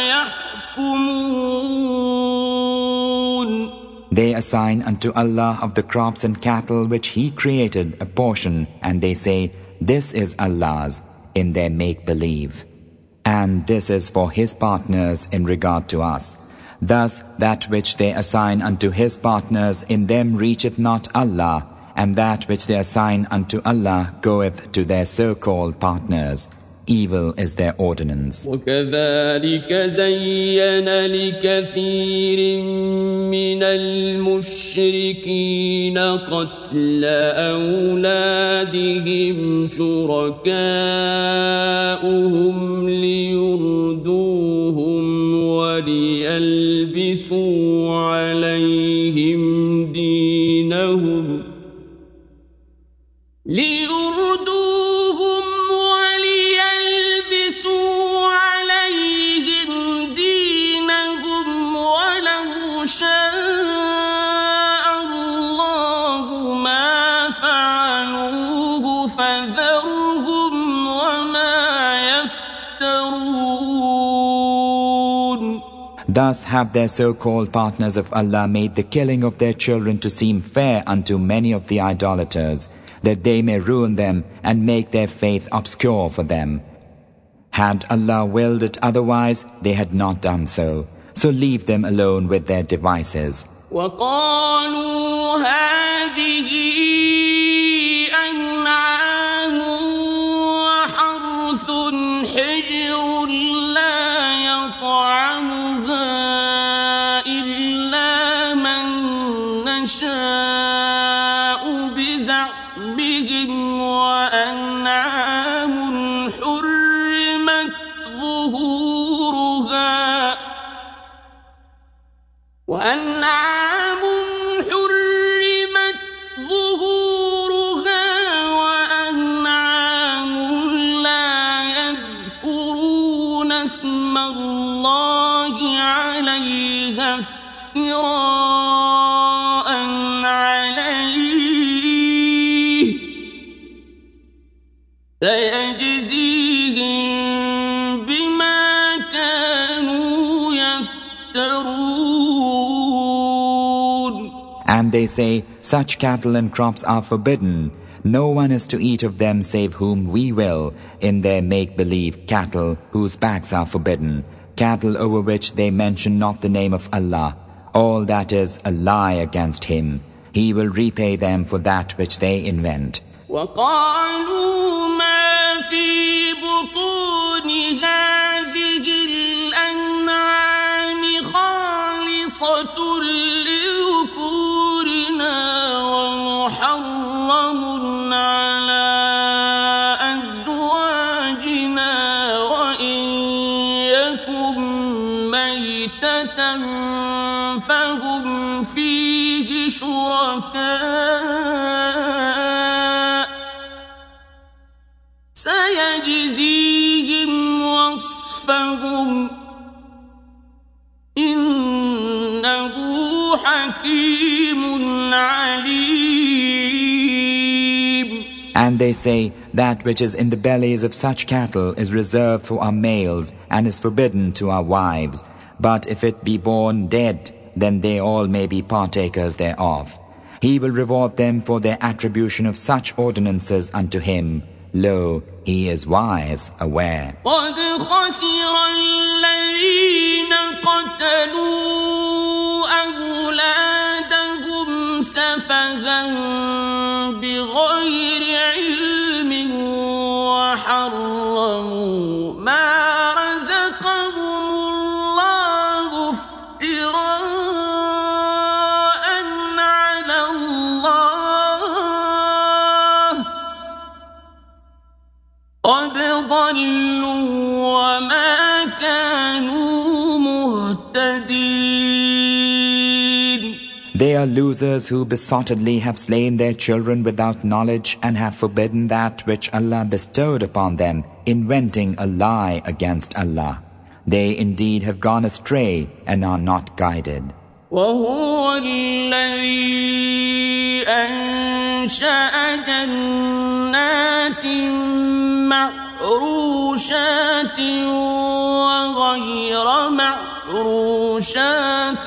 Speaker 3: يحكمون.
Speaker 2: They assign unto Allah of the crops and cattle which He created a portion, and they say, this is Allah's, in their make-believe. And this is for His partners in regard to us. Thus, that which they assign unto His partners in them reacheth not Allah, and that which they assign unto Allah goeth to their so-called partners. Evil is their ordinance.
Speaker 3: وكذلك زين لكثير من المشركين قتل أولادهم شركاؤهم ليردوهم وليلبسوا عليهم دينهم ولو شاء الله ما فعلوه فذرهم وما
Speaker 2: Thus have their so-called partners of Allah made the killing of their children to seem fair unto many of the idolaters, that they may ruin them and make their faith obscure for them. Had Allah willed it otherwise, they had not done so. So leave them alone with their devices.
Speaker 1: وَقَالُوا هَذِهِ أَنْعَامٌ وَحَرْثٌ حِجْرٌ لَا يَطْعَمُهَا إِلَّا مَن نَّشَاءُ بِزَعْمِهِمْ وَأَنْعَامٌ حُرِّمَتْ ظُهُورُهَا وَأَنْعَامٌ لَّا يَذْكُرُونَ اسْمَ اللَّهِ عَلَيْهَا افْتِرَاءً عَلَيْهِ سَيَجْزِيهِم بِمَا كَانُوا يَفْتَرُونَ.
Speaker 2: And they say, such cattle and crops are forbidden. No one is to eat of them save whom we will, in their make-believe cattle whose backs are forbidden, cattle over which they mention not the name of Allah. All that is a lie against Him. He will repay them for that which they invent.
Speaker 1: وَقَالُوا مَا فِي بُطُونِ هَٰذِهِ الْأَنْعَامِ خَالِصَةٌ لِّذُكُورِنَا وَمُحَرَّمٌ عَلَىٰ أَزْوَاجِنَا وَإِن يَكُن مَّيْتَةً فَهُمْ فِيهِ شُرَكَاءُ سَيَجْزِيهِمْ وَصْفَهُمْ إِنَّهُ حَكِيمٌ عَلِيمٌ.
Speaker 2: And they say, that which is in the bellies of such cattle is reserved for our males and is forbidden to our wives. But if it be born dead, then they all may be partakers thereof. He will reward them for their attribution of such ordinances unto Him. Lo, He is wise, aware.
Speaker 1: قَدْ خَسِرَ الَّذِينَ قَتَلُوا أَوْلَادَهُمْ سَفَهًا بِغَيْرِ عِلْمٍ وَحَرَّمُوا مَا رَزَقَهُمُ اللَّهُ افْتِرَاءً عَلَى اللَّهِ قَدْ ضَلُّوا وَمَا كَانُوا مُهْتَدِينَ.
Speaker 2: They are losers who besottedly have slain their children without knowledge and have forbidden that which Allah bestowed upon them, inventing a lie against Allah. They indeed have gone astray and are not guided.
Speaker 1: وَهُوَ الَّذِي أَنشَأَ جَنَّاتٍ مَّعْرُوشَاتٍ وَغَيْرَ مَعْرُوشَاتٍ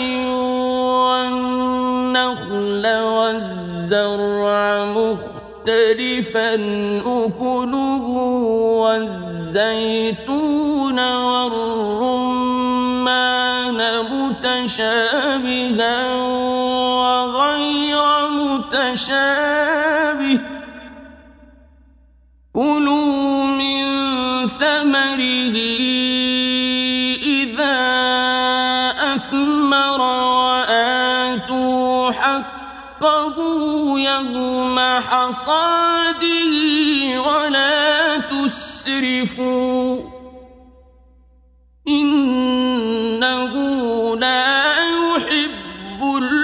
Speaker 1: وَالنَّخْلَ وَالزَّرْعَ مُخْتَلِفًا أُكُلُهُ وَالزَّيْتُونَ وَالرُّمَّانَ مُتَشَابِهًا وَغَيْرَ مُتَشَابِهٍ كُلُوا مِن ثَمَرِهِ إِذَا أَثْمَرَ وَآتُوا حَقَّهُ يَوْمَ حَصَادِهِ وَلَا تُسْرِفُوا إِنَّهُ لَا يُحِبُّ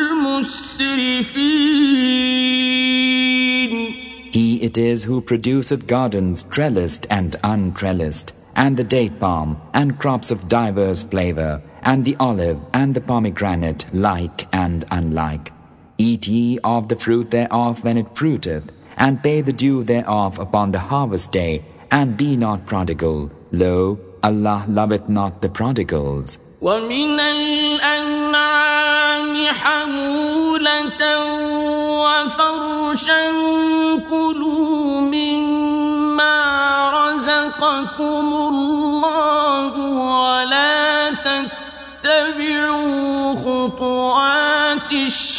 Speaker 1: الْمُسْرِفِينَ.
Speaker 2: He it is who produceth gardens trellised and untrellised, and the date palm, and crops of diverse flavor, and the olive and the pomegranate like and unlike. Eat ye of the fruit thereof when it fruiteth, and pay the due thereof upon the harvest day, and be not prodigal. Lo, Allah loveth not the prodigals.
Speaker 1: ومن الأنعام حمولة وفرشا كلوا مما رزقكم الله ولا تتبعوا خطوات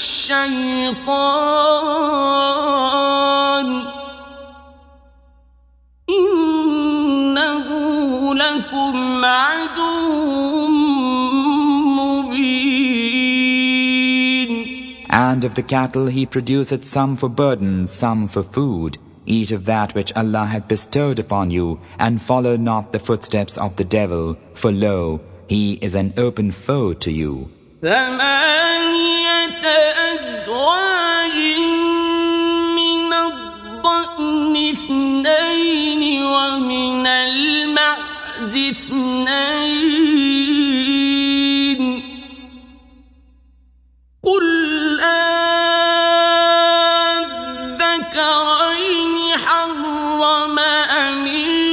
Speaker 1: الشيطان إنه لكم عدو مبين.
Speaker 2: And of the cattle he produceth some for burden, some for food. Eat of that which Allah hath bestowed upon you, and follow not the footsteps of the devil, for lo, he is an open foe to you.
Speaker 1: ثمانية أزواج من الضأن اثنين ومن المعز اثنين قل أذكرين حرم أم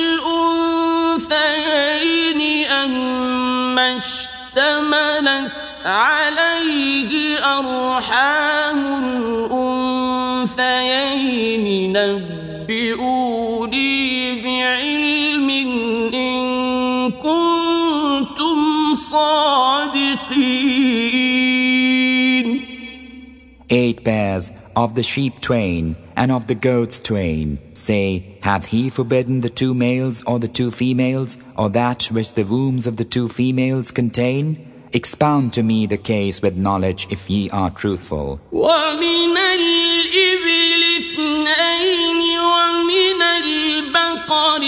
Speaker 1: الأنثيين أما اشتملت عليه أرحام الأنثيين نبئوني بعلم إن كنتم صادقين.
Speaker 2: 8 pairs of the sheep twain, and of the goats twain. Say, hath he forbidden the 2 males or the 2 females, or that which the wombs of the 2 females contain? Expound to me the case with knowledge if ye are truthful.
Speaker 1: ومن الإبل اثنين ومن البقر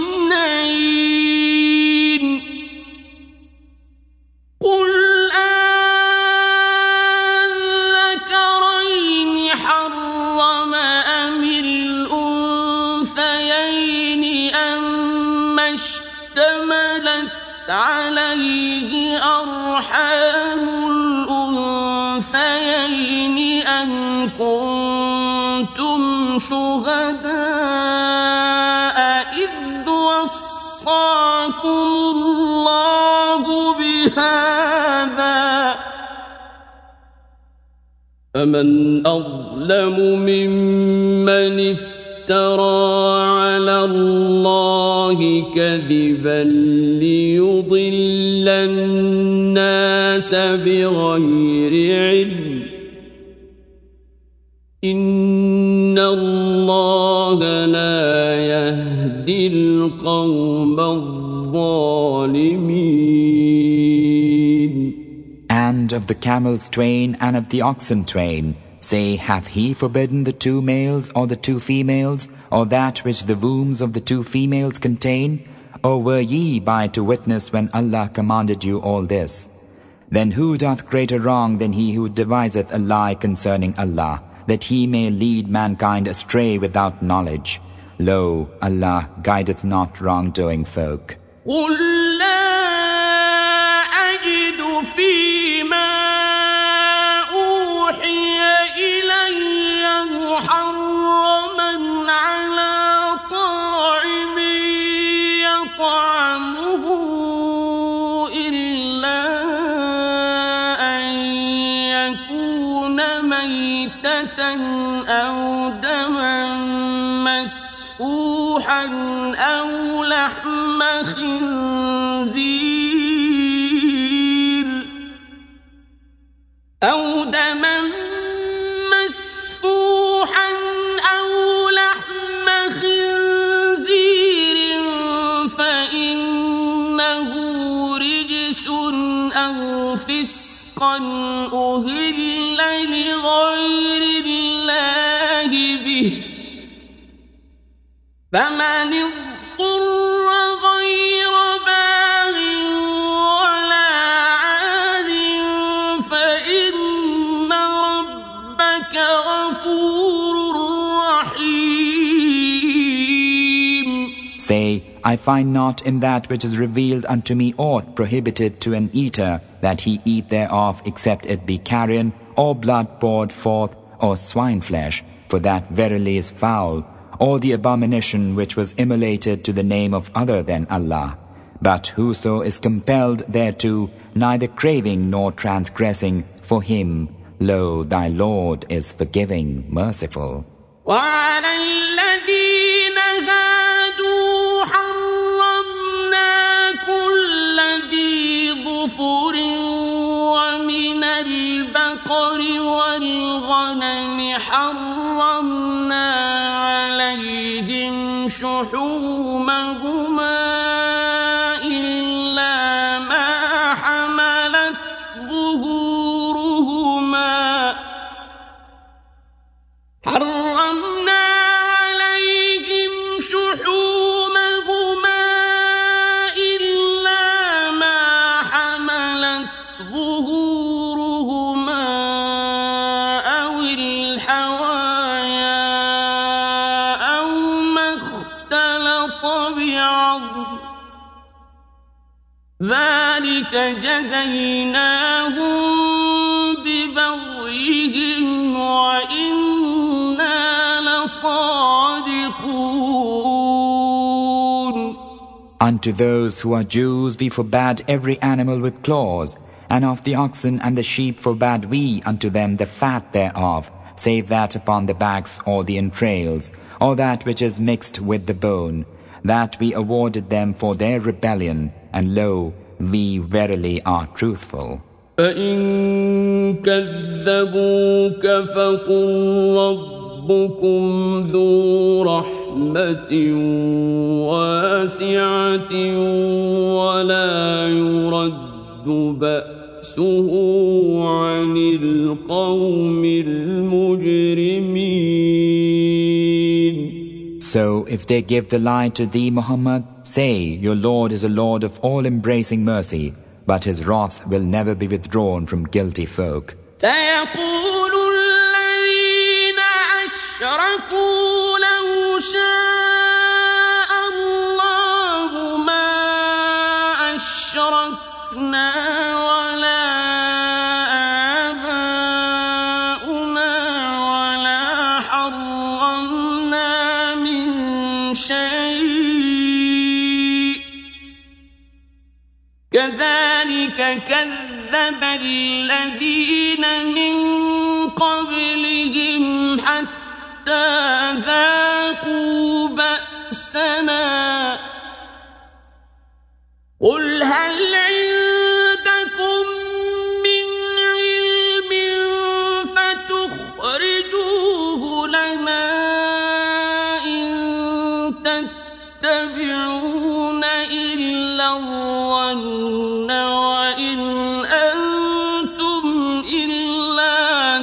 Speaker 1: اثنين قل أذكرين حرم أم الأنثيين أما اشتملت عليه أرحام الأنثيين أم كنتم شهداء إذ وصاكم الله بهذا فمن أظلم ممن افترى على الله كذبا ليضل الناس بغير علم إن الله لا يهدي القوم الظالمين.
Speaker 2: And of the camels twain and of the oxen twain, say, hath he forbidden the 2 males or the 2 females, or that which the wombs of the 2 females contain? Or were ye by to witness when Allah commanded you all this? Then who doth greater wrong than he who deviseth a lie concerning Allah, that he may lead mankind astray without knowledge? Lo, Allah guideth not wrongdoing folk.
Speaker 1: قل لا أجد فيما أوحي إلي محرما على طاعم يطعمه إلا أن يكون ميتة أو دما مسفوحا أو لحم خنزير أو دما مسفوحا أو لحم خنزير فإنه رجس أو فسقا أهل لغير الله به فمن اضطر غير باغ ولا عاد فإن ربك غفور رحيم.
Speaker 2: Say, I find not in that which is revealed unto me aught prohibited to an eater that he eat thereof except it be carrion or blood poured forth or swine flesh, for that verily is foul, or the abomination which was immolated to the name of other than Allah. But whoso is compelled thereto, neither craving nor transgressing, for him, lo, thy Lord is forgiving, merciful.
Speaker 1: وعلى الذين هادوا حرمنا كل ذي ظفر ومن البقر والغنم حرمنا عليهم شحومهما إلا ما حملت ظهورهما أو الحوايا أو ما اختلط بعظم ذلك جزيناهم ببغيهم وإنا لصادقون.
Speaker 2: Unto those who are Jews we forbade every animal with claws, and of the oxen and the sheep forbade we unto them the fat thereof, save that upon the backs or the entrails, or that which is mixed with the bone. That we awarded them for their rebellion, and lo, we verily are truthful.
Speaker 3: فإن كذبوك فقل ربكم ذو رحمة واسعة ولا يرد بأسه عن القوم المجرمين.
Speaker 2: So if they give the lie to thee, Muhammad, say, your Lord is a Lord of all-embracing mercy, but his wrath will never be withdrawn from guilty folk.
Speaker 1: سيقول الذين أشركوا لو شاء الله ما أشركنا ولا آباؤنا ولا حرمنا من شيء كذلك كذب الذين من قبلهم حتى ذاقوا بأسنا قل هل عندكم من علم فتخرجوه لنا إن تتبعون إلا الظن وإن أنتم إلا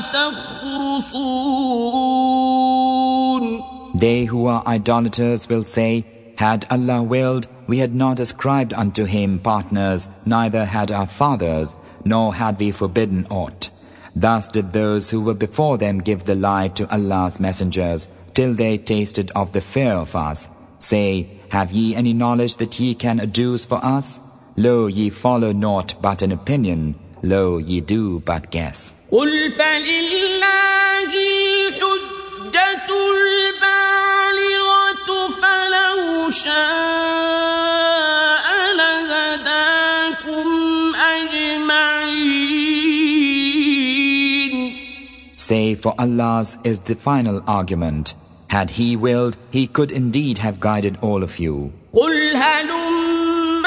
Speaker 1: تخرصون.
Speaker 2: They who are idolaters will say, had Allah willed, we had not ascribed unto him partners, neither had our fathers, nor had we forbidden aught. Thus did those who were before them give the lie to Allah's messengers, till they tasted of the fear of us. Say, have ye any knowledge that ye can adduce for us? Lo, ye follow naught but an opinion. Lo, ye do but guess.
Speaker 1: قل فلله الحجة البالغة فلو شاء لهداكم أجمعين.
Speaker 2: Say, for Allah's is the final argument. Had he willed, he could indeed have guided all of you.
Speaker 1: قل هلم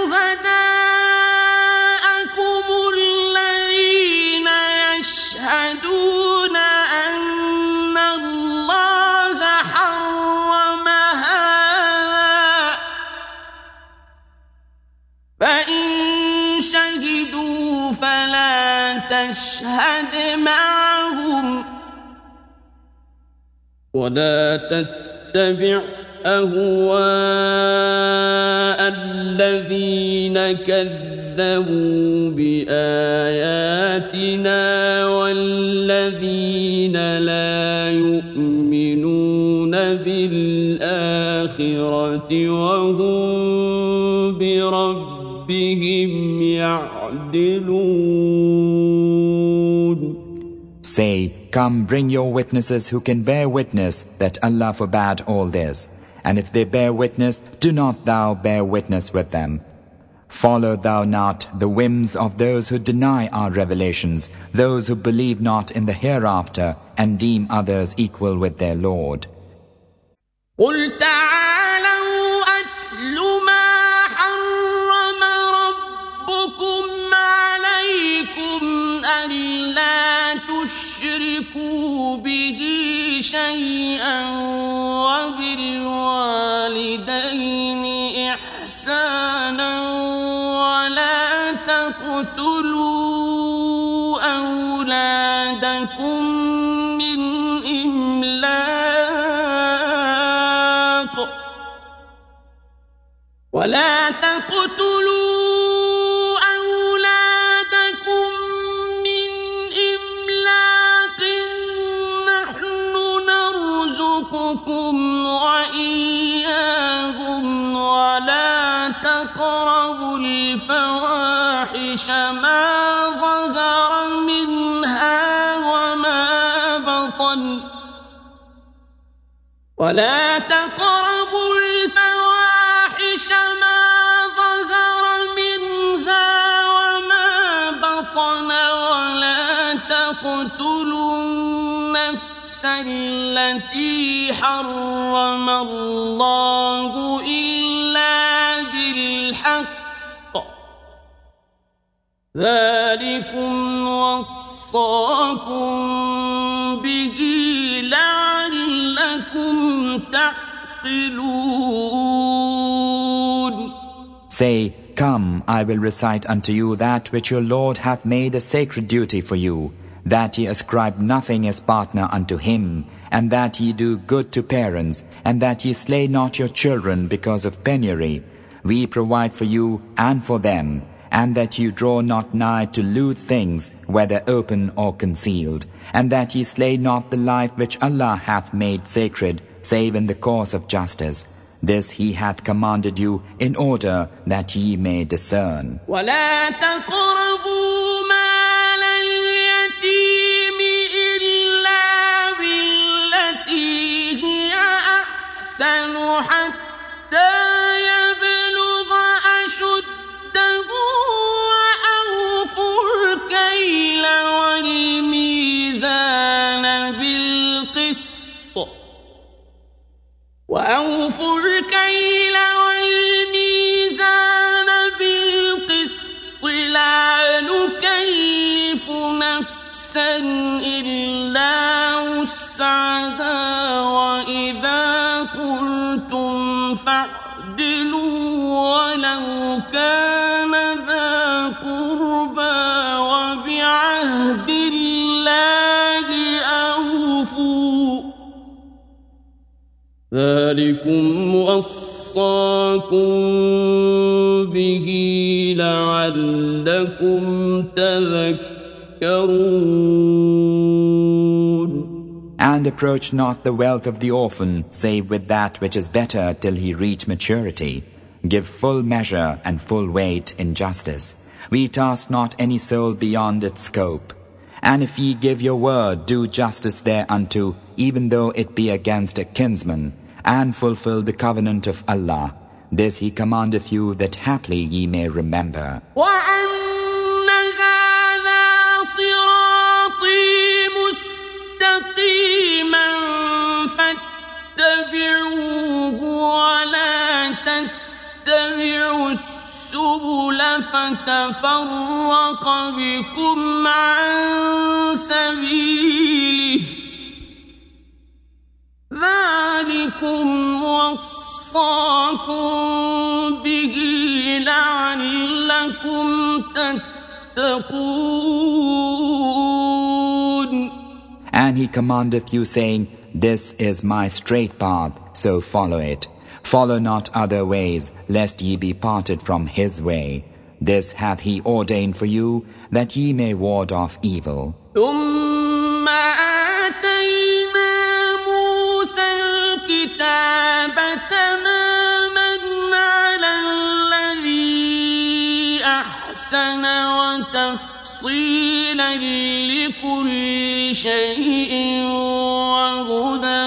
Speaker 1: شهداءكم الذين يشهدون أن الله حرم هذا فإن شهدوا فلا تشهد معهم
Speaker 3: ولا تتبع أهواء الذين كذبوا بآياتنا والذين لا يؤمنون بالآخرة وهم بربهم يعدلون.
Speaker 2: Say, come bring your witnesses who can bear witness that Allah forbade all this. And if they bear witness, do not thou bear witness with them. Follow thou not the whims of those who deny our revelations, those who believe not in the hereafter and deem others equal with their Lord.
Speaker 1: قل تعالوا أتل ما حرم ربكم عليكم ألا تشركوا به شيئا وبالوالدين إحسانا ولا تقتلوا أولادكم من إملاق نحن نرزقكم وإياهم ولا تقربوا الفواحش ما ظهر منها وما بطن ولا تقتلوا النفس التي حرم الله إلا بالحق ذلكم وصاكم به لعلكم تعقلون.
Speaker 2: Say, Come, I will recite unto you that which your Lord hath made a sacred duty for you, that ye ascribe nothing as partner unto him, and that ye do good to parents, and that ye slay not your children because of penury. We provide for you and for them, and that ye draw not nigh to lewd things, whether open or concealed, and that ye slay not the life which Allah hath made sacred, save in the course of justice. This he hath commanded you in order that ye may discern.
Speaker 1: ولا تقربوا مال اليتيم إلا بالتي هي أحسن حتى يبلغ أشده وأوفوا الكيل والميزان بالقسط لا نكلف نفسا إلا وسعها وإذا قلتم فاعدلوا ولو كان ذا قربى وبعهد الله أوفوا ذلكم وصاكم به لعلكم تذكرون.
Speaker 2: And approach not the wealth of the orphan save with that which is better till he reach maturity. Give full measure and full weight in justice. We task not any soul beyond its scope. And if ye give your word, do justice thereunto, even though it be against a kinsman, and fulfill the covenant of Allah. This he commandeth you, that haply ye may remember.
Speaker 1: وَأَنَّ هَذَا صِرَاطِي مُسْتَقِيمًا فَاتَّبِعُوهُ وَلَا تَتَّبِعُوا السُّبُلَ فَتَفَرَّقَ بِكُمْ عَن سَبِيلِهِ ذلكم وصاكم به لعلكم تتقون.
Speaker 2: And he commandeth you, saying, This is my straight path, so follow it. Follow not other ways, lest ye be parted from his way. This hath he ordained for you, that ye may ward off evil.
Speaker 1: ثم آتينا موسى الكتاب تماما على الذي أحسن وتفصيلا لكل شيء وهدى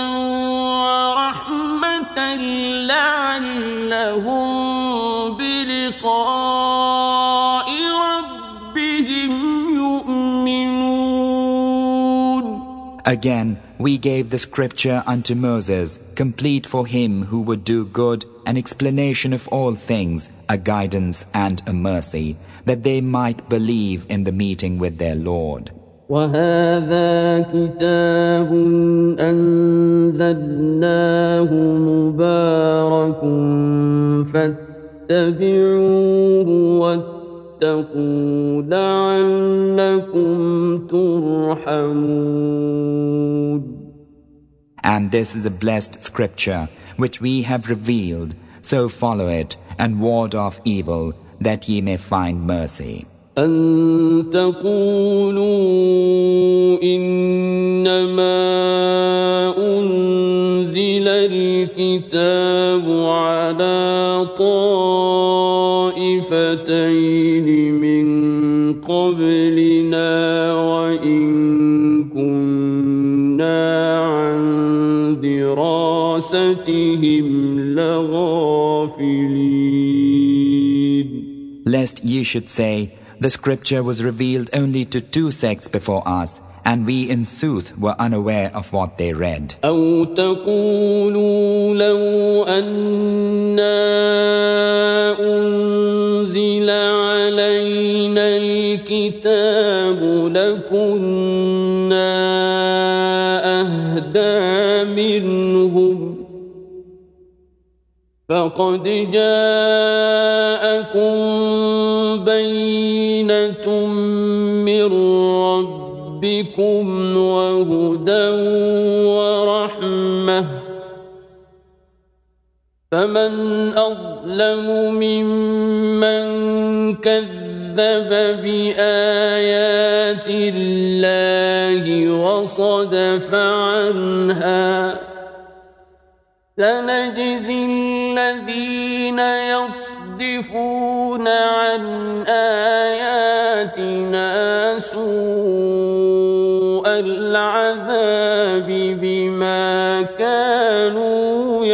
Speaker 1: ورحمة لعلهم بلقاء يؤمنون.
Speaker 2: Again, we gave the scripture unto Moses, complete for him who would do good, an explanation of all things, a guidance and a mercy, that they might believe in the meeting with their Lord.
Speaker 3: وهذا كتاب أنزلناه مبارك فاتبعوه واتقوا لعلكم ترحمون.
Speaker 2: And this is a blessed scripture, which we have revealed, so follow it and ward off evil, that ye may find mercy.
Speaker 3: أن تقولوا إنما أنزل الكتاب على طائفتين من قبلنا وإن كنا عن دراستهم لغافلين.
Speaker 2: Lest ye should say, the scripture was revealed only to two sects before us, and we in sooth were unaware of what they read.
Speaker 3: أو تقولوا لو أنا أنزل علينا الكتاب لكنا أهدى منهم فقد جاءكم بينة من ربكم وهدى ورحمة فمن أظلم ممن كذب بآيات الله وصدف عنها سنجزي الذين يصدفون عن آياتنا سوء العذاب بما كانوا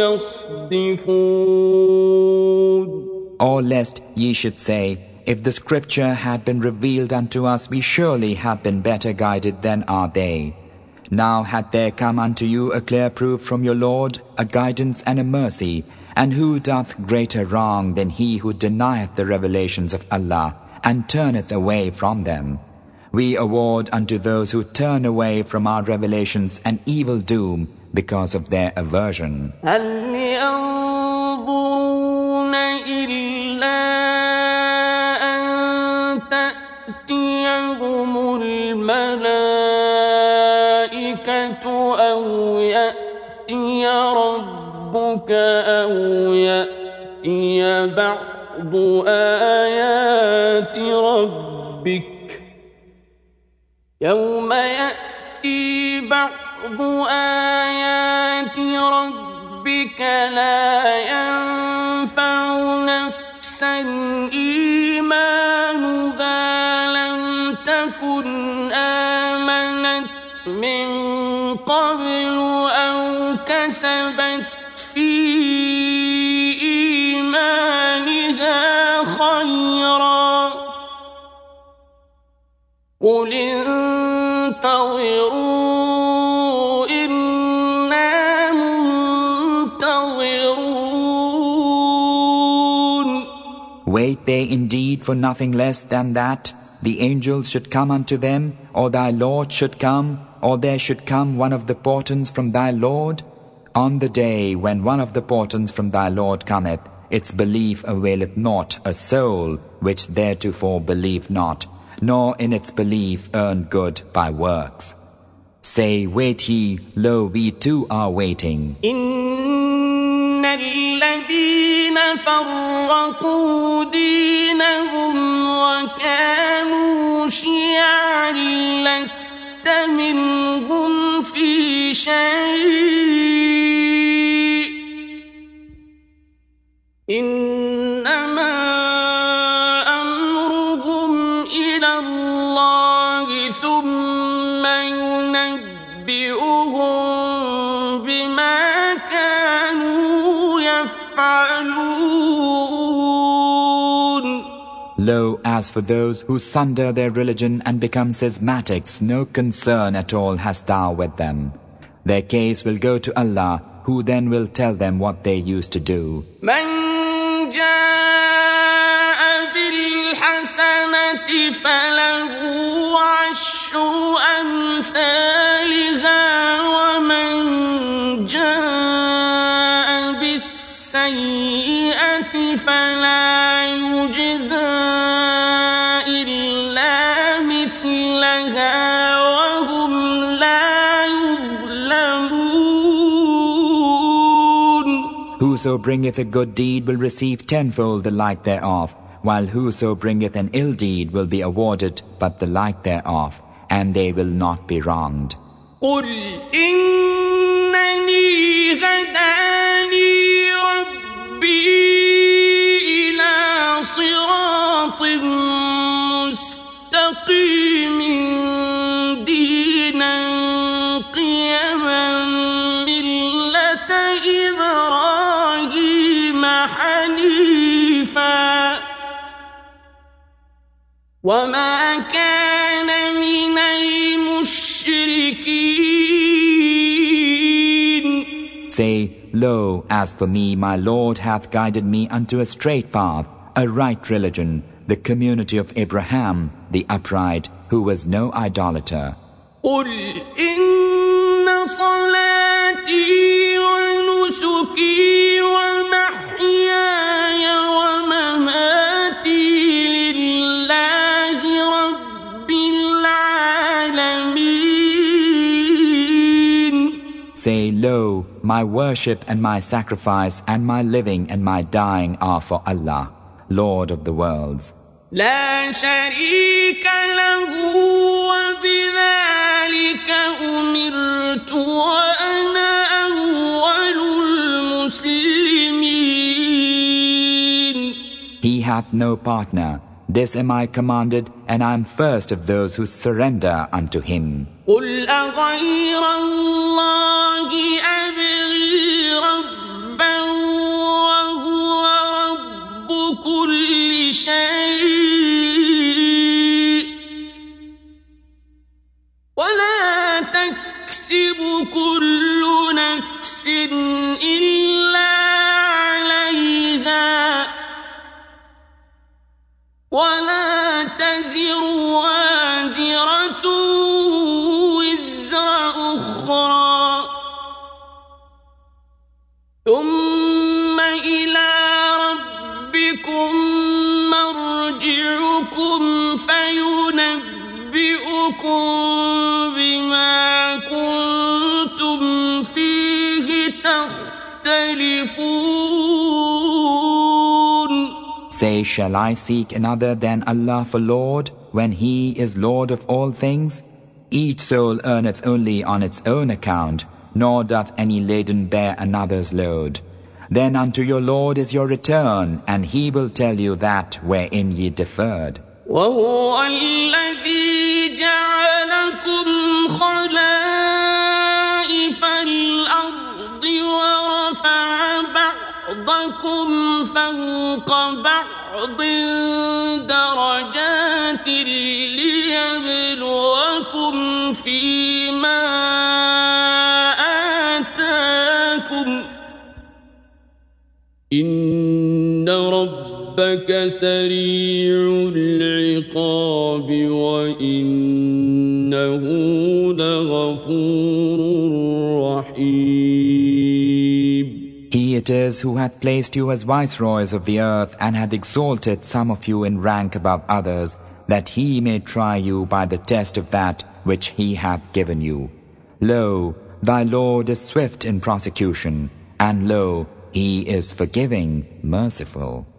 Speaker 3: يصدفون.
Speaker 2: Or lest ye should say, if the scripture had been revealed unto us, we surely had been better guided than are they. Now had there come unto you a clear proof from your Lord, a guidance and a mercy, and who doth greater wrong than he who denieth the revelations of Allah and turneth away from them? We award unto those who turn away from our revelations an evil doom because of their aversion.
Speaker 1: هل ينظرون إلا أن تأتيهم الملائكة أو يأتي ربك أو يأتي بعض آيات ربك يوم يأتي بعض آيات ربك لا ينفع نفسا إيمانها لم تكن آمنت من قبل أو كسبت في إيمانها خيرا قل انتظروا إنا منتظرون.
Speaker 2: Wait they indeed for nothing less than that the angels should come unto them, or thy Lord should come, or there should come one of the portents from thy Lord? On the day when one of the portents from thy Lord cometh, its belief availeth not a soul which theretofore believed not, nor in its belief earn good by works. Say, wait ye, lo, we too are waiting.
Speaker 1: إن الذين فرقوا دينهم وكانوا شيعا لست منهم في شيء إنما أمرهم إلى الله ثم ينبئهم بما كانوا يفعلون.
Speaker 2: Lo, as As for those who sunder their religion and become schismatics, no concern at all hast thou with them. Their case will go to Allah, who then will tell them what they used to do.
Speaker 1: من جاء بالحسنة فله عشر أمثالها ومن جاء بالسيئة فلا يجزى إلا مثلها وهم لا يظلمون.
Speaker 2: Whoso bringeth a good deed will receive tenfold the like thereof, while whoso bringeth an ill deed will be awarded but the like thereof, and they will not be wronged.
Speaker 1: قل إنني هداني ربي إلى صراط مستقيم دينا قيما ملة إبراهيم حنيفا وما كان من المشركين.
Speaker 2: Say, Lo, as for me, my Lord hath guided me unto a straight path, a right religion, the community of Abraham, the upright, who was no idolater.
Speaker 1: قل إن صلاتي ونسكي ومحياي ومماتي لله رب العالمين.
Speaker 2: Say, Lo, my worship and my sacrifice and my living and my dying are for Allah, Lord of the worlds.
Speaker 1: لا شريك له وبذلك أمرت وأنا أول المسلمين.
Speaker 2: He hath no partner. This am I commanded, and I am first of those who surrender unto him.
Speaker 1: قل أغير الله أبغي ربا وهو رب كل شيء ولا تكسب كل نفس إلا عليها ولا تزر وازرة وزر أخرى ثم إلى ربكم مرجعكم فينبئكم بما كنتم فيه تختلفون.
Speaker 2: Say, shall I seek another than Allah for Lord, when He is Lord of all things? Each soul earneth only on its own account, nor doth any laden bear another's load. Then unto your Lord is your return, and He will tell you that wherein ye differed.
Speaker 1: وهو الذي جعلكم خلائف الأرض ورفع بعضكم فوق بعض درجات ليبلوكم فيما آتاكم إن ربك سريع العقاب وإنه لغفور رحيم.
Speaker 2: He it is who hath placed you as viceroys of the earth, and hath exalted some of you in rank above others, that He may try you by the test of that which He hath given you. Lo, thy Lord is swift in prosecution, and lo, He is forgiving, merciful.